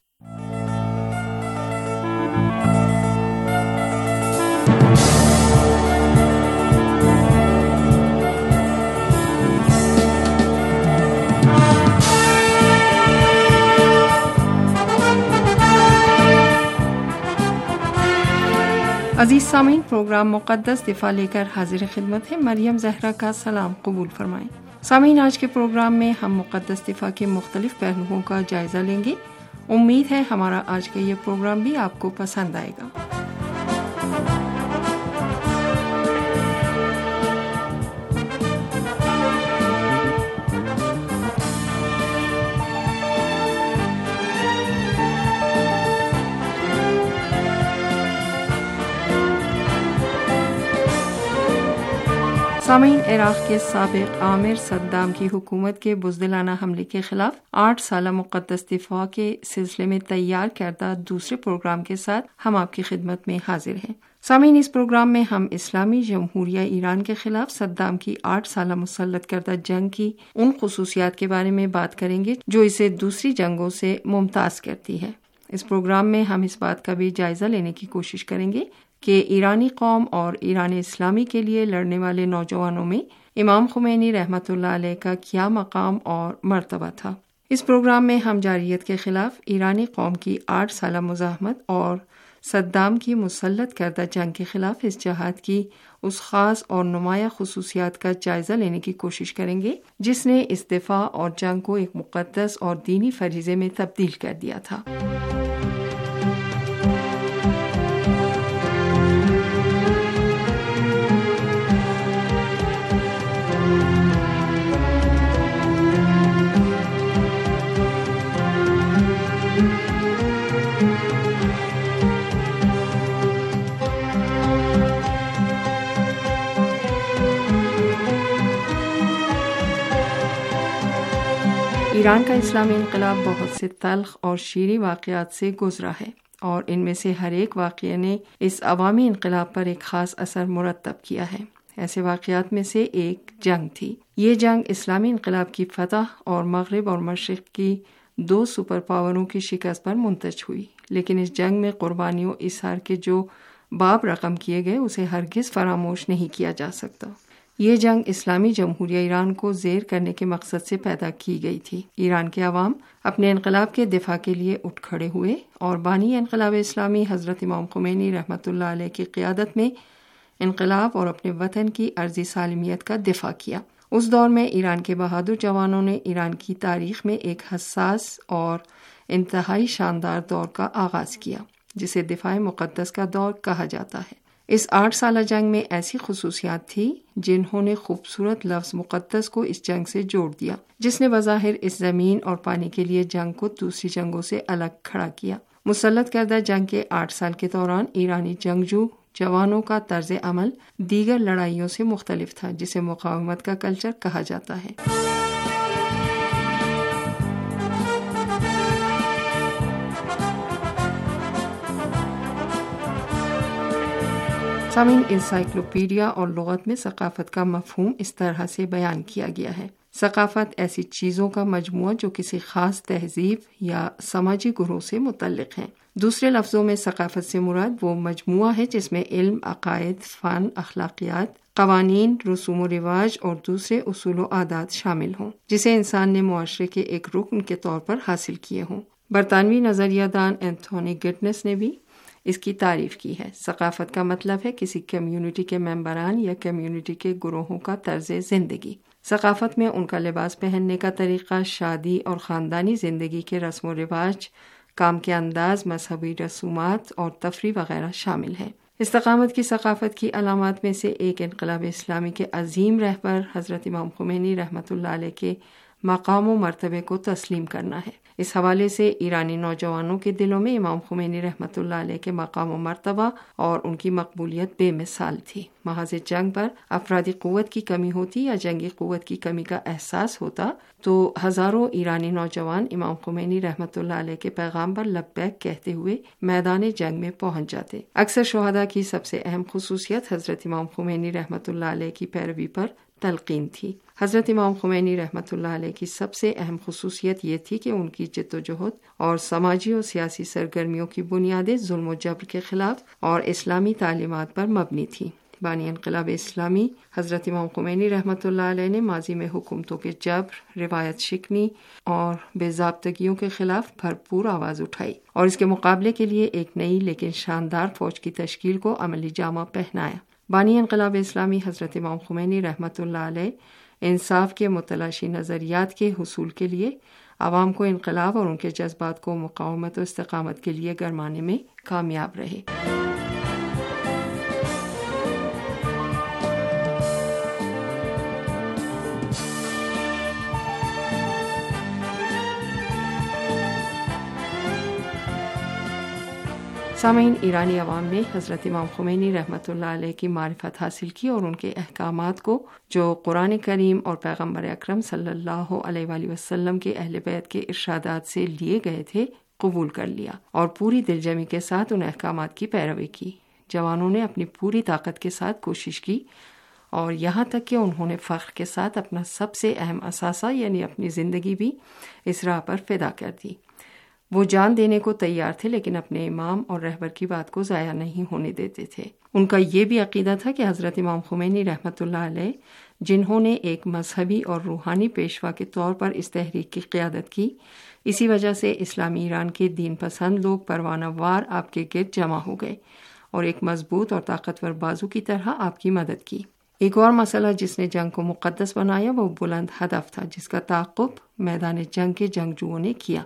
عزیز سامعین، پروگرام مقدس دفاع لے کر حاضر خدمت ہے۔ مریم زہرا کا سلام قبول فرمائیں۔ سامعین، آج کے پروگرام میں ہم مقدس دفاع کے مختلف پہلوؤں کا جائزہ لیں گے۔ امید ہے ہمارا آج کا یہ پروگرام بھی آپ کو پسند آئے گا۔ سامعین، عراق کے سابق آمر صدام کی حکومت کے بزدلانہ حملے کے خلاف آٹھ سالہ مقدس دفاع کے سلسلے میں تیار کردہ دوسرے پروگرام کے ساتھ ہم آپ کی خدمت میں حاضر ہیں۔ سامعین، اس پروگرام میں ہم اسلامی جمہوریہ ایران کے خلاف صدام کی آٹھ سالہ مسلط کردہ جنگ کی ان خصوصیات کے بارے میں بات کریں گے جو اسے دوسری جنگوں سے ممتاز کرتی ہے۔ اس پروگرام میں ہم اس بات کا بھی جائزہ لینے کی کوشش کریں گے کہ ایرانی قوم اور ایران اسلامی کے لیے لڑنے والے نوجوانوں میں امام خمینی رحمۃ اللہ علیہ کا کیا مقام اور مرتبہ تھا۔ اس پروگرام میں ہم جارحیت کے خلاف ایرانی قوم کی آٹھ سالہ مزاحمت اور صدام کی مسلط کردہ جنگ کے خلاف اس جہاد کی اس خاص اور نمایاں خصوصیات کا جائزہ لینے کی کوشش کریں گے جس نے اس دفاع اور جنگ کو ایک مقدس اور دینی فریضے میں تبدیل کر دیا تھا۔ ایران کا اسلامی انقلاب بہت سے تلخ اور شیریں واقعات سے گزرا ہے اور ان میں سے ہر ایک واقعے نے اس عوامی انقلاب پر ایک خاص اثر مرتب کیا ہے۔ ایسے واقعات میں سے ایک جنگ تھی۔ یہ جنگ اسلامی انقلاب کی فتح اور مغرب اور مشرق کی دو سپر پاوروں کی شکست پر منتج ہوئی، لیکن اس جنگ میں قربانیوں اظہار کے جو باب رقم کیے گئے اسے ہرگز فراموش نہیں کیا جا سکتا۔ یہ جنگ اسلامی جمہوریہ ایران کو زیر کرنے کے مقصد سے پیدا کی گئی تھی۔ ایران کے عوام اپنے انقلاب کے دفاع کے لیے اٹھ کھڑے ہوئے اور بانی انقلاب اسلامی حضرت امام خمینی رحمۃ اللہ علیہ کی قیادت میں انقلاب اور اپنے وطن کی عرضی سالمیت کا دفاع کیا۔ اس دور میں ایران کے بہادر جوانوں نے ایران کی تاریخ میں ایک حساس اور انتہائی شاندار دور کا آغاز کیا جسے دفاع مقدس کا دور کہا جاتا ہے۔ اس آٹھ سالہ جنگ میں ایسی خصوصیات تھی جنہوں نے خوبصورت لفظ مقدس کو اس جنگ سے جوڑ دیا، جس نے بظاہر اس زمین اور پانی کے لیے جنگ کو دوسری جنگوں سے الگ کھڑا کیا۔ مسلط کردہ جنگ کے آٹھ سال کے دوران ایرانی جنگجو جوانوں کا طرز عمل دیگر لڑائیوں سے مختلف تھا، جسے مقاومت کا کلچر کہا جاتا ہے۔ سامعین، انسائکلوپیڈیا اور لغت میں ثقافت کا مفہوم اس طرح سے بیان کیا گیا ہے: ثقافت ایسی چیزوں کا مجموعہ جو کسی خاص تہذیب یا سماجی گروہ سے متعلق ہیں۔ دوسرے لفظوں میں ثقافت سے مراد وہ مجموعہ ہے جس میں علم، عقائد، فن، اخلاقیات، قوانین، رسوم و رواج اور دوسرے اصول و عادات شامل ہوں، جسے انسان نے معاشرے کے ایک رکن کے طور پر حاصل کیے ہوں۔ برطانوی نظریہ دان اینتھونی گڈنس نے بھی اس کی تعریف کی ہے۔ ثقافت کا مطلب ہے کسی کمیونٹی کے ممبران یا کمیونٹی کے گروہوں کا طرز زندگی۔ ثقافت میں ان کا لباس پہننے کا طریقہ، شادی اور خاندانی زندگی کے رسم و رواج، کام کے انداز، مذہبی رسومات اور تفریح وغیرہ شامل ہے۔ استقامت کی ثقافت کی علامات میں سے ایک انقلاب اسلامی کے عظیم رہبر حضرت امام خمینی رحمۃ اللہ علیہ کے مقام و مرتبے کو تسلیم کرنا ہے۔ اس حوالے سے ایرانی نوجوانوں کے دلوں میں امام خمینی رحمۃ اللہ علیہ کے مقام و مرتبہ اور ان کی مقبولیت بے مثال تھی۔ محاذ جنگ پر افرادی قوت کی کمی ہوتی یا جنگی قوت کی کمی کا احساس ہوتا تو ہزاروں ایرانی نوجوان امام خمینی رحمۃ اللہ علیہ کے پیغام پر لبیک کہتے ہوئے میدان جنگ میں پہنچ جاتے۔ اکثر شہداء کی سب سے اہم خصوصیت حضرت امام خمینی رحمۃ اللہ علیہ کی پیروی پر تلقین تھی۔ حضرت امام خمینی رحمۃ اللہ علیہ کی سب سے اہم خصوصیت یہ تھی کہ ان کی جد و جہد اور سماجی اور سیاسی سرگرمیوں کی بنیادیں ظلم و جبر کے خلاف اور اسلامی تعلیمات پر مبنی تھی۔ بانی انقلاب اسلامی حضرت امام خمینی رحمۃ اللہ علیہ نے ماضی میں حکومتوں کے جبر، روایت شکنی اور بے ضابطگیوں کے خلاف بھرپور آواز اٹھائی اور اس کے مقابلے کے لیے ایک نئی لیکن شاندار فوج کی تشکیل کو عملی جامہ پہنایا۔ بانی انقلاب اسلامی حضرت امام خمینی رحمۃ اللہ علیہ انصاف کے متلاشی نظریات کے حصول کے لیے عوام کو انقلاب اور ان کے جذبات کو مقاومت و استقامت کے لیے گرمانے میں کامیاب رہے۔ سامعین، ایرانی عوام نے حضرت امام خمینی رحمۃ اللہ علیہ کی معرفت حاصل کی اور ان کے احکامات کو جو قرآن کریم اور پیغمبر اکرم صلی اللہ علیہ وآلہ وسلم کے اہل بیت کے ارشادات سے لیے گئے تھے قبول کر لیا اور پوری دل جمی کے ساتھ ان احکامات کی پیروی کی۔ جوانوں نے اپنی پوری طاقت کے ساتھ کوشش کی اور یہاں تک کہ انہوں نے فخر کے ساتھ اپنا سب سے اہم اثاثہ یعنی اپنی زندگی بھی اس راہ پر فدا کر دی۔ وہ جان دینے کو تیار تھے لیکن اپنے امام اور رہبر کی بات کو ضائع نہیں ہونے دیتے تھے۔ ان کا یہ بھی عقیدہ تھا کہ حضرت امام خمینی رحمۃ اللہ علیہ، جنہوں نے ایک مذہبی اور روحانی پیشوا کے طور پر اس تحریک کی قیادت کی، اسی وجہ سے اسلامی ایران کے دین پسند لوگ پروانہ وار آپ کے گرد جمع ہو گئے اور ایک مضبوط اور طاقتور بازو کی طرح آپ کی مدد کی۔ ایک اور مسئلہ جس نے جنگ کو مقدس بنایا وہ بلند ہدف تھا جس کا تعاقب میدان جنگ کے جنگجوؤں نے کیا۔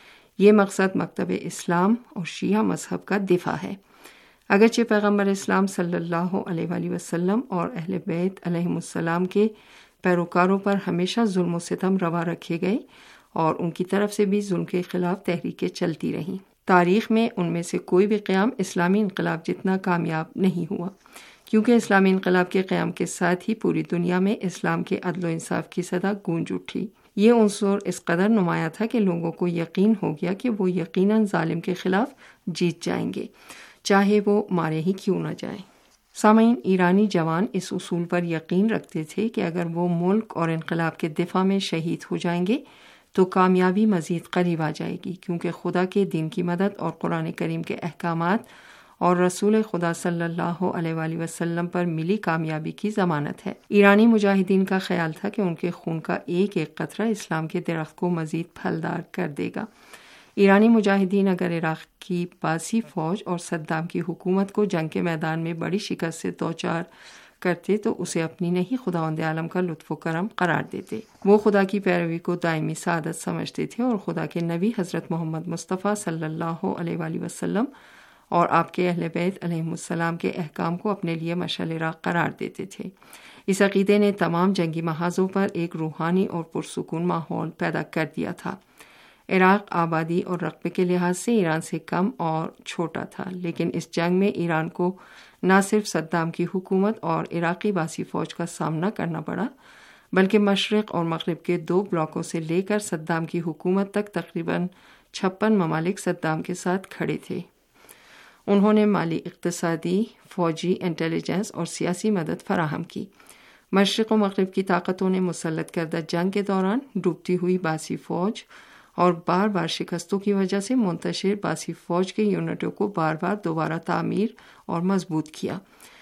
یہ مقصد مکتب اسلام اور شیعہ مذہب کا دفاع ہے۔ اگرچہ پیغمبر اسلام صلی اللہ علیہ وآلہ وسلم اور اہل بیت علیہم السلام کے پیروکاروں پر ہمیشہ ظلم و ستم روا رکھے گئے اور ان کی طرف سے بھی ظلم کے خلاف تحریکیں چلتی رہیں، تاریخ میں ان میں سے کوئی بھی قیام اسلامی انقلاب جتنا کامیاب نہیں ہوا، کیونکہ اسلامی انقلاب کے قیام کے ساتھ ہی پوری دنیا میں اسلام کے عدل و انصاف کی صدا گونج اٹھی۔ یہ عنصر اس قدر نمایاں تھا کہ لوگوں کو یقین ہو گیا کہ وہ یقیناً ظالم کے خلاف جیت جائیں گے، چاہے وہ مارے ہی کیوں نہ جائیں۔ سامعین، ایرانی جوان اس اصول پر یقین رکھتے تھے کہ اگر وہ ملک اور انقلاب کے دفاع میں شہید ہو جائیں گے تو کامیابی مزید قریب آ جائے گی، کیونکہ خدا کے دین کی مدد اور قرآن کریم کے احکامات اور رسول خدا صلی اللہ علیہ وآلہ وسلم پر ملی کامیابی کی ضمانت ہے۔ ایرانی مجاہدین کا خیال تھا کہ ان کے خون کا ایک ایک قطرہ اسلام کے درخت کو مزید پھلدار کر دے گا۔ ایرانی مجاہدین اگر عراق کی باسی فوج اور صدام کی حکومت کو جنگ کے میدان میں بڑی شکست سے دوچار کرتے تو اسے اپنی نہیں خداوند عالم کا لطف و کرم قرار دیتے۔ وہ خدا کی پیروی کو دائمی سعادت سمجھتے تھے اور خدا کے نبی حضرت محمد مصطفیٰ صلی اللہ علیہ وآلہ وسلم اور آپ کے اہل بیت علیہم السلام کے احکام کو اپنے لیے مشعل راہ قرار دیتے تھے۔ اس عقیدے نے تمام جنگی محاذوں پر ایک روحانی اور پرسکون ماحول پیدا کر دیا تھا۔ عراق آبادی اور رقبے کے لحاظ سے ایران سے کم اور چھوٹا تھا، لیکن اس جنگ میں ایران کو نہ صرف صدام کی حکومت اور عراقی باسی فوج کا سامنا کرنا پڑا، بلکہ مشرق اور مغرب کے دو بلاکوں سے لے کر صدام کی حکومت تک تقریباً چھپن ممالک صدام کے ساتھ کھڑے تھے۔ انہوں نے مالی، اقتصادی، فوجی، انٹیلیجنس اور سیاسی مدد فراہم کی۔ مشرق و مغرب کی طاقتوں نے مسلط کردہ جنگ کے دوران ڈوبتی ہوئی باسی فوج اور بار بار شکستوں کی وجہ سے منتشر باسی فوج کے یونٹوں کو بار بار دوبارہ تعمیر اور مضبوط کیا۔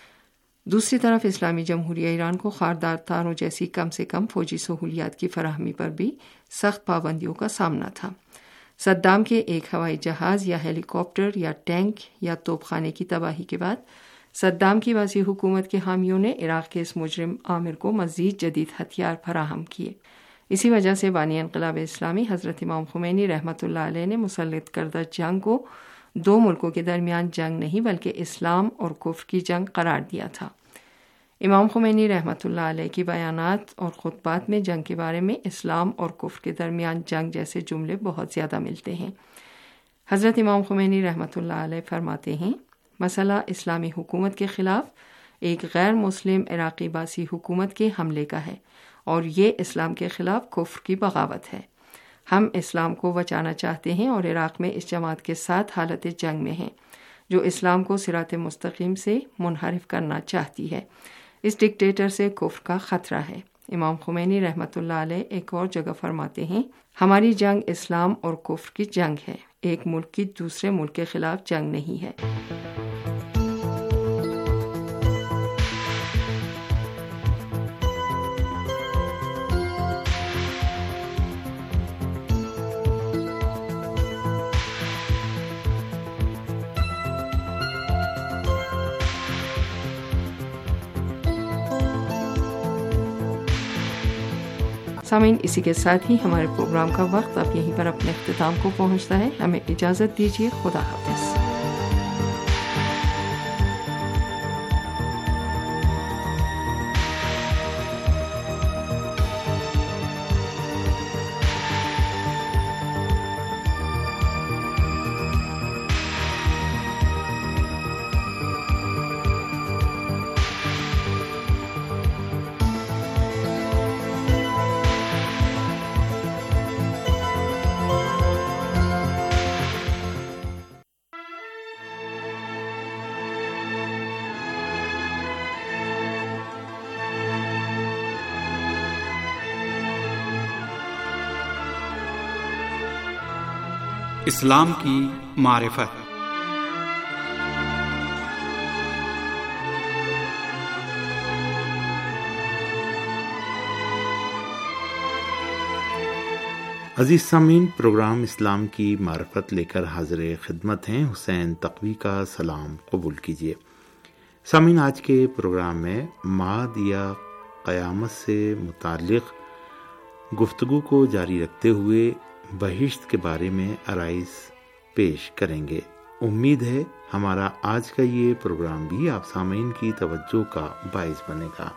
دوسری طرف اسلامی جمہوریہ ایران کو خاردار تاروں جیسی کم سے کم فوجی سہولیات کی فراہمی پر بھی سخت پابندیوں کا سامنا تھا۔ صدام کے ایک ہوائی جہاز یا ہیلی کاپٹر یا ٹینک یا توپ خانے کی تباہی کے بعد صدام کی باسی حکومت کے حامیوں نے عراق کے اس مجرم آمر کو مزید جدید ہتھیار فراہم کیے۔ اسی وجہ سے بانی انقلاب اسلامی حضرت امام خمینی رحمۃ اللہ علیہ نے مسلط کردہ جنگ کو دو ملکوں کے درمیان جنگ نہیں بلکہ اسلام اور کفر کی جنگ قرار دیا تھا۔ امام خمینی رحمۃ اللہ علیہ کی بیانات اور خطبات میں جنگ کے بارے میں اسلام اور کفر کے درمیان جنگ جیسے جملے بہت زیادہ ملتے ہیں۔ حضرت امام خمینی رحمۃ اللہ علیہ فرماتے ہیں، مسئلہ اسلامی حکومت کے خلاف ایک غیر مسلم عراقی باسی حکومت کے حملے کا ہے اور یہ اسلام کے خلاف کفر کی بغاوت ہے۔ ہم اسلام کو بچانا چاہتے ہیں اور عراق میں اس جماعت کے ساتھ حالت جنگ میں ہیں جو اسلام کو صراط مستقیم سے منحرف کرنا چاہتی ہے۔ اس ڈکٹیٹر سے کفر کا خطرہ ہے۔ امام خمینی رحمۃ اللہ علیہ ایک اور جگہ فرماتے ہیں، ہماری جنگ اسلام اور کفر کی جنگ ہے، ایک ملک کی دوسرے ملک کے خلاف جنگ نہیں ہے۔ سامعین، اسی کے ساتھ ہی ہمارے پروگرام کا وقت اب یہیں پر اپنے اختتام کو پہنچتا ہے۔ ہمیں اجازت دیجیے، خدا حافظ۔ اسلام کی معرفت۔ عزیز سامعین، پروگرام اسلام کی معرفت لے کر حاضر خدمت ہیں۔ حسین تقوی کا سلام قبول کیجیے۔ سامعین، آج کے پروگرام میں معاد یا قیامت سے متعلق گفتگو کو جاری رکھتے ہوئے بہشت کے بارے میں آرائز پیش کریں گے۔ امید ہے ہمارا آج کا یہ پروگرام بھی آپ سامعین کی توجہ کا باعث بنے گا۔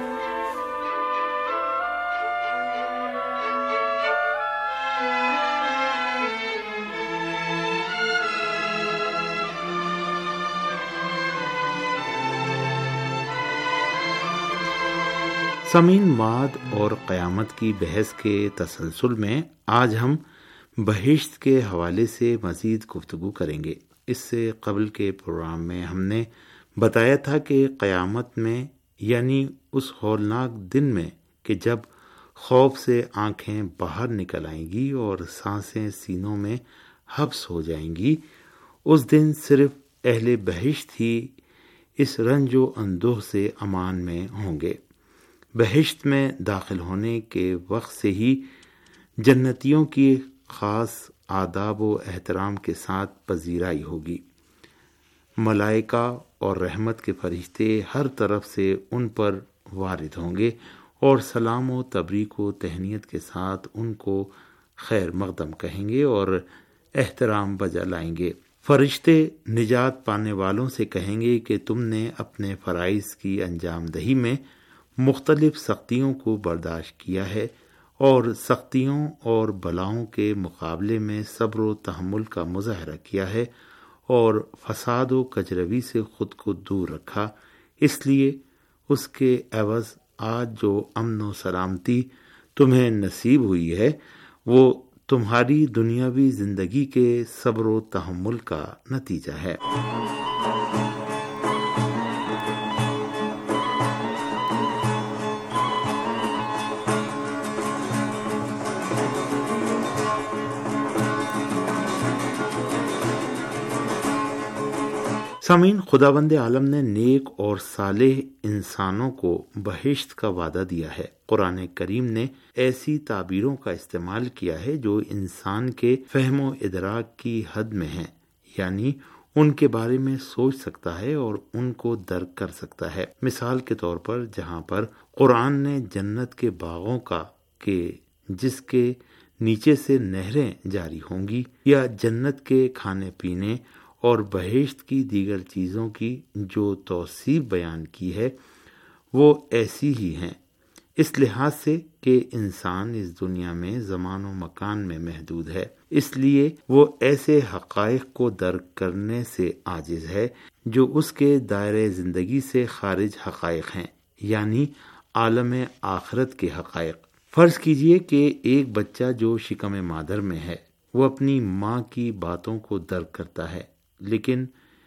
سامعین، معاد اور قیامت کی بحث کے تسلسل میں آج ہم بہشت کے حوالے سے مزید گفتگو کریں گے۔ اس سے قبل کے پروگرام میں ہم نے بتایا تھا کہ قیامت میں، یعنی اس ہولناک دن میں کہ جب خوف سے آنکھیں باہر نکل آئیں گی اور سانسیں سینوں میں حبس ہو جائیں گی، اس دن صرف اہل بہشت ہی اس رنج و اندوہ سے امان میں ہوں گے۔ بہشت میں داخل ہونے کے وقت سے ہی جنتیوں کی خاص آداب و احترام کے ساتھ پذیرائی ہوگی۔ ملائکہ اور رحمت کے فرشتے ہر طرف سے ان پر وارد ہوں گے اور سلام و تبریک و تہنیت کے ساتھ ان کو خیر مقدم کہیں گے اور احترام بجا لائیں گے۔ فرشتے نجات پانے والوں سے کہیں گے کہ تم نے اپنے فرائض کی انجام دہی میں مختلف سختیوں کو برداشت کیا ہے اور سختیوں اور بلاؤں کے مقابلے میں صبر و تحمل کا مظاہرہ کیا ہے اور فساد و کجروی سے خود کو دور رکھا، اس لیے اس کے عوض آج جو امن و سلامتی تمہیں نصیب ہوئی ہے وہ تمہاری دنیاوی زندگی کے صبر و تحمل کا نتیجہ ہے۔ سامعین، خداوند عالم نے نیک اور صالح انسانوں کو بہشت کا وعدہ دیا ہے۔ قرآن کریم نے ایسی تعبیروں کا استعمال کیا ہے جو انسان کے فہم و ادراک کی حد میں ہیں، یعنی ان کے بارے میں سوچ سکتا ہے اور ان کو درک کر سکتا ہے۔ مثال کے طور پر جہاں پر قرآن نے جنت کے باغوں کا کہ جس کے نیچے سے نہریں جاری ہوں گی، یا جنت کے کھانے پینے اور بہشت کی دیگر چیزوں کی جو توصیف بیان کی ہے وہ ایسی ہی ہیں، اس لحاظ سے کہ انسان اس دنیا میں زمان و مکان میں محدود ہے، اس لیے وہ ایسے حقائق کو درک کرنے سے عاجز ہے جو اس کے دائرۂ زندگی سے خارج حقائق ہیں، یعنی عالم آخرت کے حقائق۔ فرض کیجئے کہ ایک بچہ جو شکم مادر میں ہے وہ اپنی ماں کی باتوں کو درک کرتا ہے، لیکن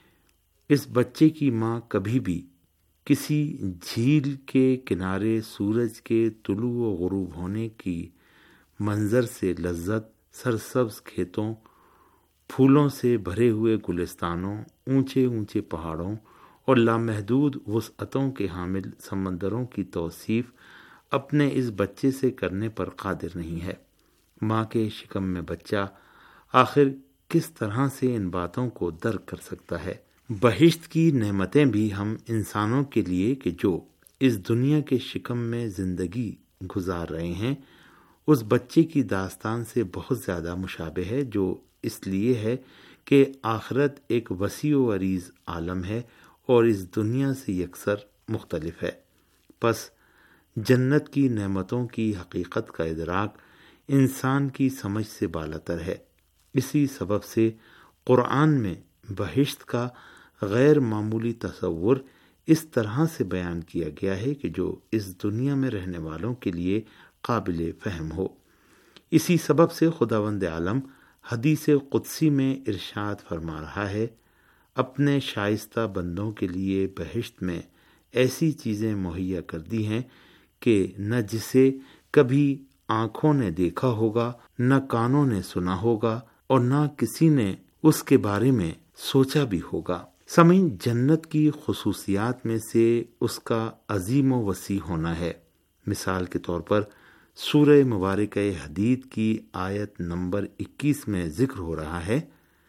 اس بچے کی ماں کبھی بھی کسی جھیل کے کنارے سورج کے طلوع و غروب ہونے کی منظر سے لذت، سرسبز کھیتوں، پھولوں سے بھرے ہوئے گلستانوں، اونچے اونچے پہاڑوں اور لامحدود وسعتوں کے حامل سمندروں کی توصیف اپنے اس بچے سے کرنے پر قادر نہیں ہے۔ ماں کے شکم میں بچہ آخر کس طرح سے ان باتوں کو درک کر سکتا ہے؟ بہشت کی نعمتیں بھی ہم انسانوں کے لیے کہ جو اس دنیا کے شکم میں زندگی گزار رہے ہیں، اس بچے کی داستان سے بہت زیادہ مشابہ ہے، جو اس لیے ہے کہ آخرت ایک وسیع و عریض عالم ہے اور اس دنیا سے یکسر مختلف ہے۔ پس جنت کی نعمتوں کی حقیقت کا ادراک انسان کی سمجھ سے بالاتر ہے۔ اسی سبب سے قرآن میں بہشت کا غیر معمولی تصور اس طرح سے بیان کیا گیا ہے کہ جو اس دنیا میں رہنے والوں کے لیے قابل فہم ہو۔ اسی سبب سے خداوند عالم حدیث قدسی میں ارشاد فرما رہا ہے، اپنے شائستہ بندوں کے لیے بہشت میں ایسی چیزیں مہیا کر دی ہیں کہ نہ جسے کبھی آنکھوں نے دیکھا ہوگا، نہ کانوں نے سنا ہوگا اور نہ کسی نے اس کے بارے میں سوچا بھی ہوگا۔ سامعین، جنت کی خصوصیات میں سے اس کا عظیم و وسیع ہونا ہے۔ مثال کے طور پر سورہ مبارکہ حدید کی آیت نمبر اکیس میں ذکر ہو رہا ہے،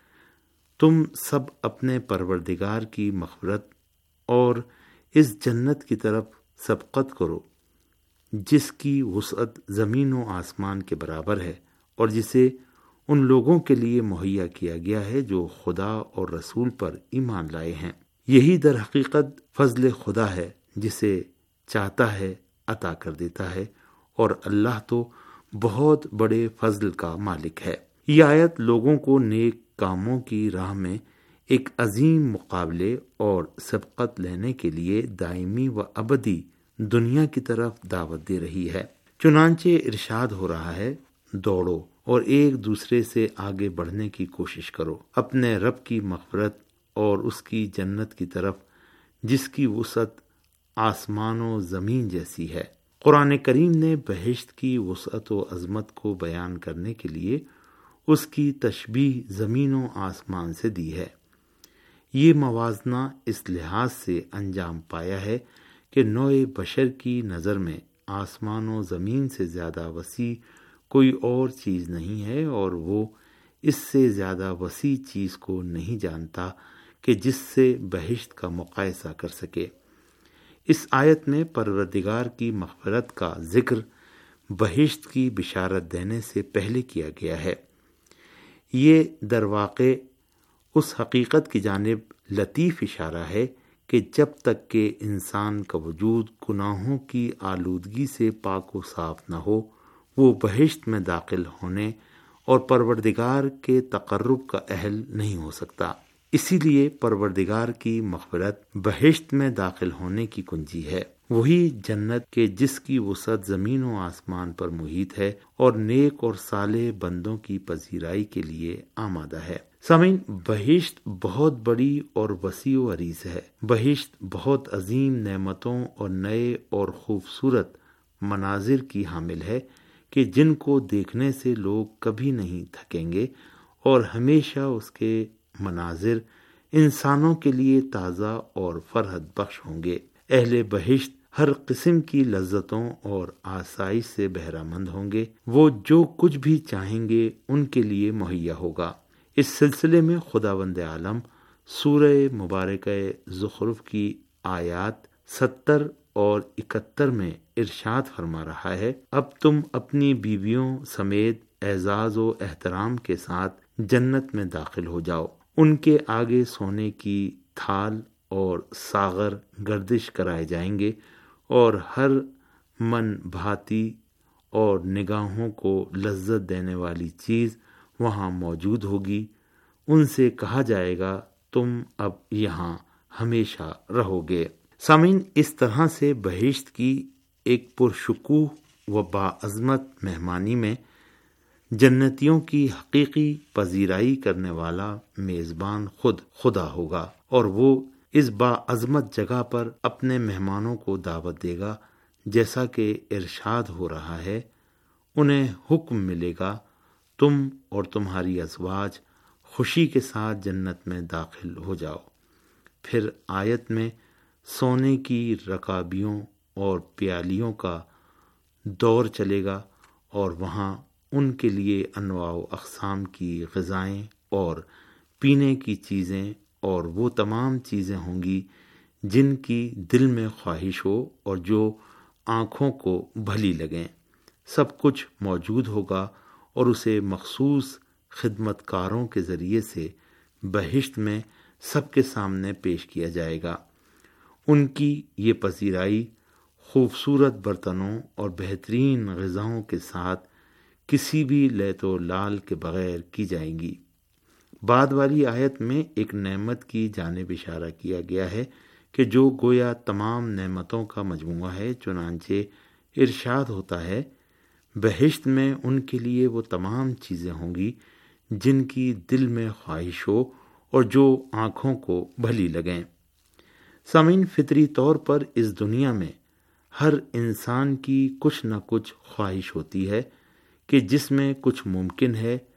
تم سب اپنے پروردگار کی مغفرت اور اس جنت کی طرف سبقت کرو جس کی وسعت زمین و آسمان کے برابر ہے، اور جسے ان لوگوں کے لیے مہیا کیا گیا ہے جو خدا اور رسول پر ایمان لائے ہیں۔ یہی در حقیقت فضل خدا ہے، جسے چاہتا ہے عطا کر دیتا ہے، اور اللہ تو بہت بڑے فضل کا مالک ہے۔ یہ آیت لوگوں کو نیک کاموں کی راہ میں ایک عظیم مقابلے اور سبقت لینے کے لیے دائمی و ابدی دنیا کی طرف دعوت دے رہی ہے۔ چنانچہ ارشاد ہو رہا ہے، دوڑو اور ایک دوسرے سے آگے بڑھنے کی کوشش کرو اپنے رب کی مغفرت اور اس کی جنت کی طرف جس کی وسعت آسمان و زمین جیسی ہے۔ قرآن کریم نے بہشت کی وسعت و عظمت کو بیان کرنے کے لیے اس کی تشبیہ زمین و آسمان سے دی ہے۔ یہ موازنہ اس لحاظ سے انجام پایا ہے کہ نوع بشر کی نظر میں آسمان و زمین سے زیادہ وسیع کوئی اور چیز نہیں ہے، اور وہ اس سے زیادہ وسیع چیز کو نہیں جانتا کہ جس سے بہشت کا مقایسہ کر سکے۔ اس آیت میں پروردگار کی مغفرت کا ذکر بہشت کی بشارت دینے سے پہلے کیا گیا ہے۔ یہ در واقع اس حقیقت کی جانب لطیف اشارہ ہے کہ جب تک کہ انسان کا وجود گناہوں کی آلودگی سے پاک و صاف نہ ہو، وہ بہشت میں داخل ہونے اور پروردگار کے تقرب کا اہل نہیں ہو سکتا۔ اسی لیے پروردگار کی مغفرت بہشت میں داخل ہونے کی کنجی ہے، وہی جنت کے جس کی وسعت زمین و آسمان پر محیط ہے اور نیک اور صالح بندوں کی پذیرائی کے لیے آمادہ ہے۔ سامعین، بہشت بہت بڑی اور وسیع و عریض ہے۔ بہشت بہت عظیم نعمتوں اور نئے اور خوبصورت مناظر کی حامل ہے کہ جن کو دیکھنے سے لوگ کبھی نہیں تھکیں گے، اور ہمیشہ اس کے مناظر انسانوں کے لیے تازہ اور فرحت بخش ہوں گے۔ اہل بہشت ہر قسم کی لذتوں اور آسائش سے بہرہ مند ہوں گے۔ وہ جو کچھ بھی چاہیں گے ان کے لیے مہیا ہوگا۔ اس سلسلے میں خداوند عالم سورہ مبارکہ زخرف کی آیات ستر اور اکہتر میں ارشاد فرما رہا ہے، اب تم اپنی بیویوں سمیت اعزاز و احترام کے ساتھ جنت میں داخل ہو جاؤ۔ ان کے آگے سونے کی تھال اور ساغر گردش کرائے جائیں گے، اور ہر من بھاتی اور نگاہوں کو لذت دینے والی چیز وہاں موجود ہوگی۔ ان سے کہا جائے گا، تم اب یہاں ہمیشہ رہو گے۔ سامعین، اس طرح سے بہشت کی ایک پرشکوہ و باعظمت مہمانی میں جنتیوں کی حقیقی پذیرائی کرنے والا میزبان خود خدا ہوگا، اور وہ اس باعظمت جگہ پر اپنے مہمانوں کو دعوت دے گا، جیسا کہ ارشاد ہو رہا ہے، انہیں حکم ملے گا، تم اور تمہاری ازواج خوشی کے ساتھ جنت میں داخل ہو جاؤ۔ پھر آیت میں سونے کی رکابیوں اور پیالیوں کا دور چلے گا، اور وہاں ان کے لیے انواع و اقسام کی غذائیں اور پینے کی چیزیں اور وہ تمام چیزیں ہوں گی جن کی دل میں خواہش ہو اور جو آنکھوں کو بھلی لگیں۔ سب کچھ موجود ہوگا، اور اسے مخصوص خدمت کاروں کے ذریعے سے بہشت میں سب کے سامنے پیش کیا جائے گا۔ ان کی یہ پذیرائی خوبصورت برتنوں اور بہترین غذاؤں کے ساتھ کسی بھی لیت و لال کے بغیر کی جائیں گی۔ بعد والی آیت میں ایک نعمت کی جانب اشارہ کیا گیا ہے کہ جو گویا تمام نعمتوں کا مجموعہ ہے، چنانچہ ارشاد ہوتا ہے، بہشت میں ان کے لیے وہ تمام چیزیں ہوں گی جن کی دل میں خواہش ہو اور جو آنکھوں کو بھلی لگیں۔ سامعین، فطری طور پر اس دنیا میں ہر انسان کی کچھ نہ کچھ خواہش ہوتی ہے کہ جس میں کچھ ممکن ہے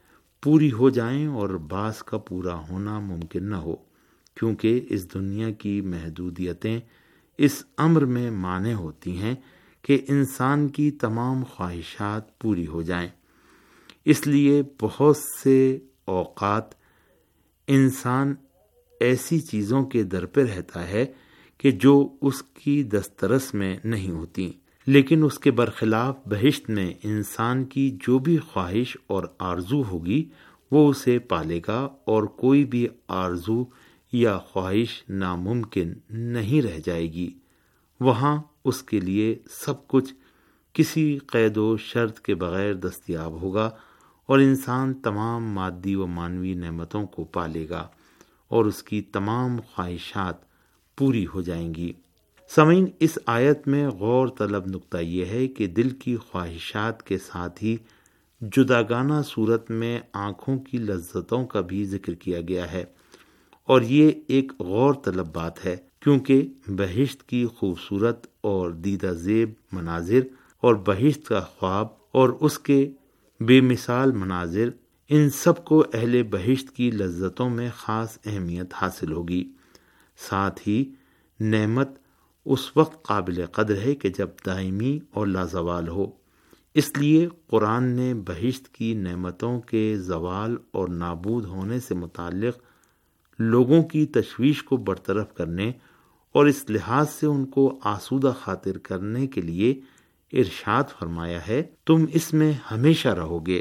پوری ہو جائیں اور بعض کا پورا ہونا ممکن نہ ہو، کیونکہ اس دنیا کی محدودیتیں اس امر میں مانع ہوتی ہیں کہ انسان کی تمام خواہشات پوری ہو جائیں۔ اس لیے بہت سے اوقات انسان ایسی چیزوں کے در پہ رہتا ہے کہ جو اس کی دسترس میں نہیں ہوتی، لیکن اس کے برخلاف بہشت میں انسان کی جو بھی خواہش اور آرزو ہوگی وہ اسے پالے گا، اور کوئی بھی آرزو یا خواہش ناممکن نہیں رہ جائے گی۔ وہاں اس کے لیے سب کچھ کسی قید و شرط کے بغیر دستیاب ہوگا، اور انسان تمام مادی و معنوی نعمتوں کو پالے گا اور اس کی تمام خواہشات پوری ہو جائیں گی۔ سامعین، اس آیت میں غور طلب نکتہ یہ ہے کہ دل کی خواہشات کے ساتھ ہی جداگانہ صورت میں آنکھوں کی لذتوں کا بھی ذکر کیا گیا ہے، اور یہ ایک غور طلب بات ہے، کیونکہ بہشت کی خوبصورت اور دیدہ زیب مناظر اور بہشت کا خواب اور اس کے بے مثال مناظر، ان سب کو اہل بہشت کی لذتوں میں خاص اہمیت حاصل ہوگی۔ ساتھ ہی نعمت اس وقت قابل قدر ہے کہ جب دائمی اور لازوال ہو۔ اس لیے قرآن نے بہشت کی نعمتوں کے زوال اور نابود ہونے سے متعلق لوگوں کی تشویش کو برطرف کرنے اور اس لحاظ سے ان کو آسودہ خاطر کرنے کے لیے ارشاد فرمایا ہے، تم اس میں ہمیشہ رہو گے۔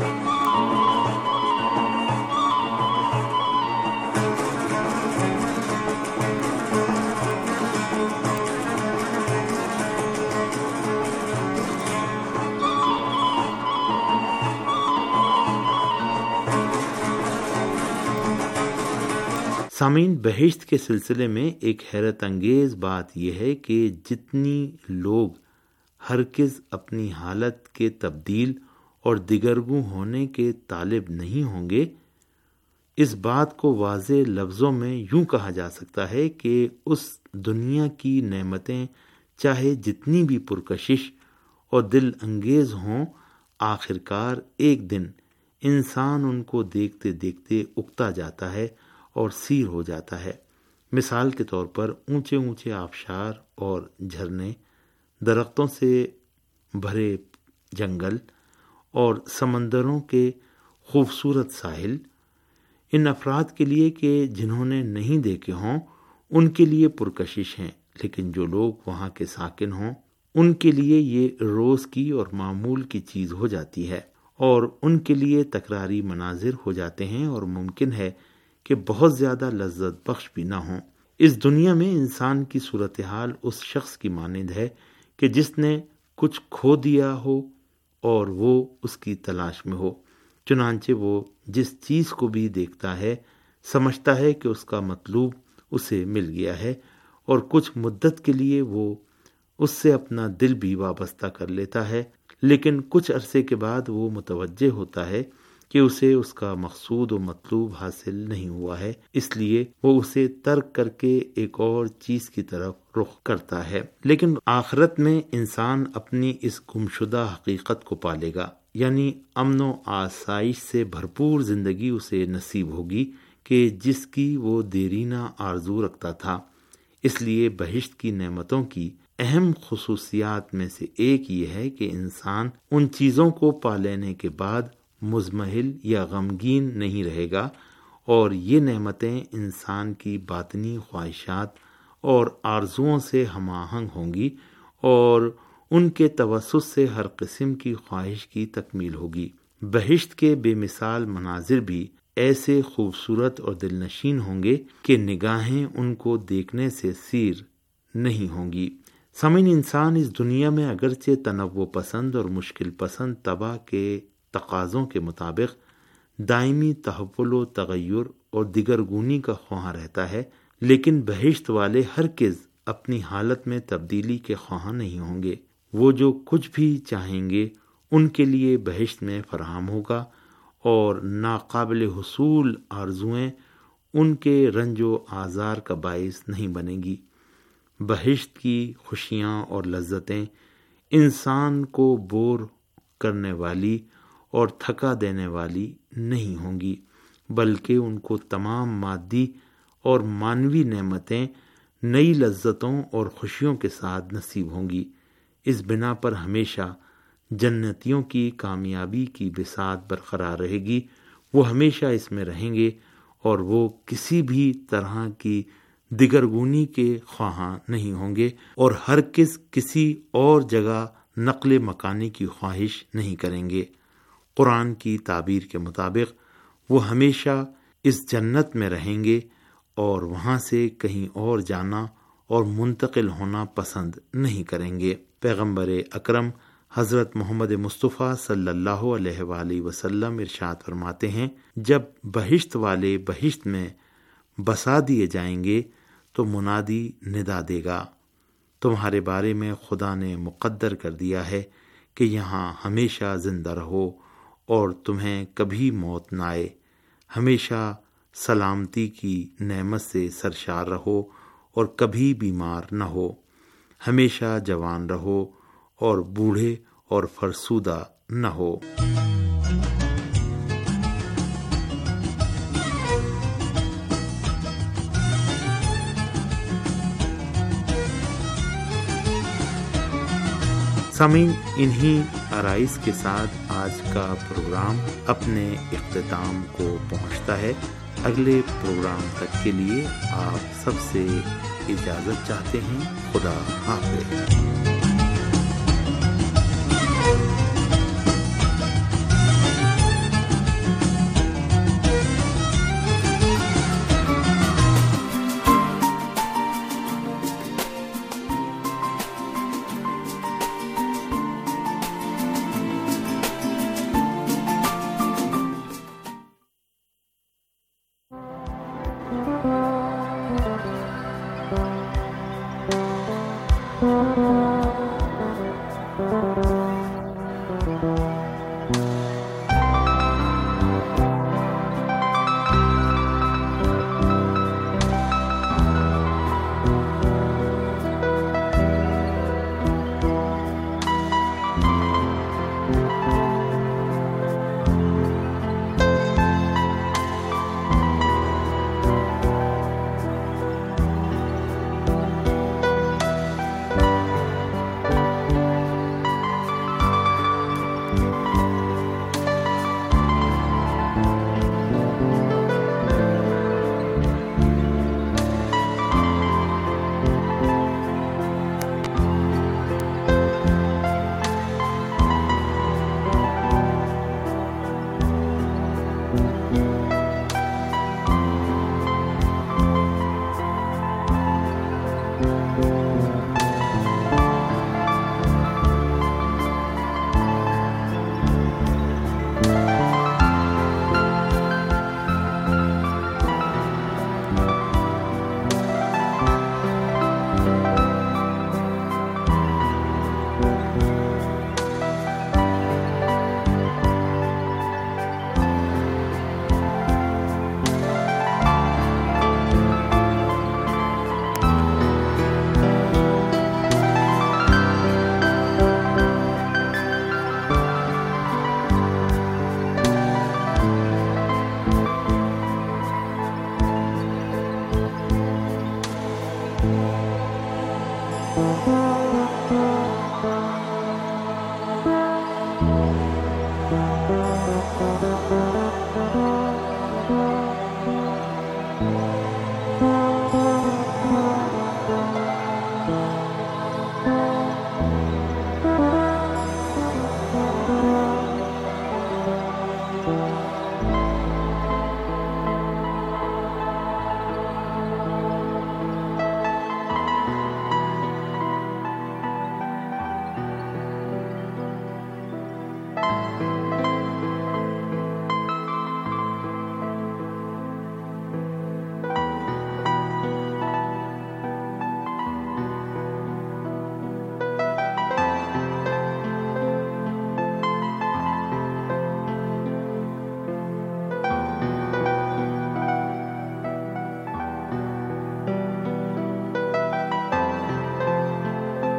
سامعین، بہشت کے سلسلے میں ایک حیرت انگیز بات یہ ہے کہ جتنی لوگ ہرگز اپنی حالت کے تبدیل اور دگرگوں ہونے کے طالب نہیں ہوں گے، اس بات کو واضح لفظوں میں یوں کہا جا سکتا ہے کہ اس دنیا کی نعمتیں چاہے جتنی بھی پرکشش اور دل انگیز ہوں، آخرکار ایک دن انسان ان کو دیکھتے دیکھتے اکتا جاتا ہے اور سیر ہو جاتا ہے۔ مثال کے طور پر اونچے اونچے آبشار اور جھرنے، درختوں سے بھرے جنگل اور سمندروں کے خوبصورت ساحل، ان افراد کے لیے کہ جنہوں نے نہیں دیکھے ہوں ان کے لیے پرکشش ہیں، لیکن جو لوگ وہاں کے ساکن ہوں ان کے لیے یہ روز کی اور معمول کی چیز ہو جاتی ہے، اور ان کے لیے تکراری مناظر ہو جاتے ہیں، اور ممکن ہے کہ بہت زیادہ لذت بخش بھی نہ ہوں۔ اس دنیا میں انسان کی صورتحال اس شخص کی مانند ہے کہ جس نے کچھ کھو دیا ہو اور وہ اس کی تلاش میں ہو، چنانچہ وہ جس چیز کو بھی دیکھتا ہے سمجھتا ہے کہ اس کا مطلوب اسے مل گیا ہے، اور کچھ مدت کے لیے وہ اس سے اپنا دل بھی وابستہ کر لیتا ہے، لیکن کچھ عرصے کے بعد وہ متوجہ ہوتا ہے کہ اسے اس کا مقصود و مطلوب حاصل نہیں ہوا ہے، اس لیے وہ اسے ترک کر کے ایک اور چیز کی طرف رخ کرتا ہے۔ لیکن آخرت میں انسان اپنی اس گمشدہ حقیقت کو پالے گا، یعنی امن و آسائش سے بھرپور زندگی اسے نصیب ہوگی کہ جس کی وہ دیرینہ آرزو رکھتا تھا۔ اس لیے بہشت کی نعمتوں کی اہم خصوصیات میں سے ایک یہ ہے کہ انسان ان چیزوں کو پا لینے کے بعد مزمحل یا غمگین نہیں رہے گا، اور یہ نعمتیں انسان کی باطنی خواہشات اور آرزوؤں سے ہم آہنگ ہوں گی، اور ان کے توسط سے ہر قسم کی خواہش کی تکمیل ہوگی۔ بہشت کے بے مثال مناظر بھی ایسے خوبصورت اور دل نشین ہوں گے کہ نگاہیں ان کو دیکھنے سے سیر نہیں ہوں گی۔ سامعین، انسان اس دنیا میں اگرچہ تنوع پسند اور مشکل پسند طبع کے تقاضوں کے مطابق دائمی تحول و تغیر اور دیگرگونی کا خواہاں رہتا ہے، لیکن بہشت والے ہرگز اپنی حالت میں تبدیلی کے خواہاں نہیں ہوں گے۔ وہ جو کچھ بھی چاہیں گے ان کے لیے بہشت میں فراہم ہوگا، اور ناقابل حصول آرزوئیں ان کے رنج و آزار کا باعث نہیں بنے گی۔ بہشت کی خوشیاں اور لذتیں انسان کو بور کرنے والی اور تھکا دینے والی نہیں ہوں گی، بلکہ ان کو تمام مادی اور مانوی نعمتیں نئی لذتوں اور خوشیوں کے ساتھ نصیب ہوں گی۔ اس بنا پر ہمیشہ جنتیوں کی کامیابی کی بساط برقرار رہے گی، وہ ہمیشہ اس میں رہیں گے اور وہ کسی بھی طرح کی دگرگونی کے خواہاں نہیں ہوں گے اور ہرگز کسی اور جگہ نقل مکانی کی خواہش نہیں کریں گے۔ قرآن کی تعبیر کے مطابق وہ ہمیشہ اس جنت میں رہیں گے اور وہاں سے کہیں اور جانا اور منتقل ہونا پسند نہیں کریں گے۔ پیغمبر اکرم حضرت محمد مصطفیٰ صلی اللہ علیہ وآلہ وسلم ارشاد فرماتے ہیں، جب بہشت والے بہشت میں بسا دیے جائیں گے تو منادی ندا دے گا، تمہارے بارے میں خدا نے مقدر کر دیا ہے کہ یہاں ہمیشہ زندہ رہو اور تمہیں کبھی موت نہ آئے، ہمیشہ سلامتی کی نعمت سے سرشار رہو اور کبھی بیمار نہ ہو، ہمیشہ جوان رہو اور بوڑھے اور فرسودہ نہ ہو۔ سامعین، انہی آرائز کے ساتھ آج کا پروگرام اپنے اختتام کو پہنچتا ہے۔ اگلے پروگرام تک کے لیے آپ سب سے اجازت چاہتے ہیں۔ خدا حافظ۔ Thank you.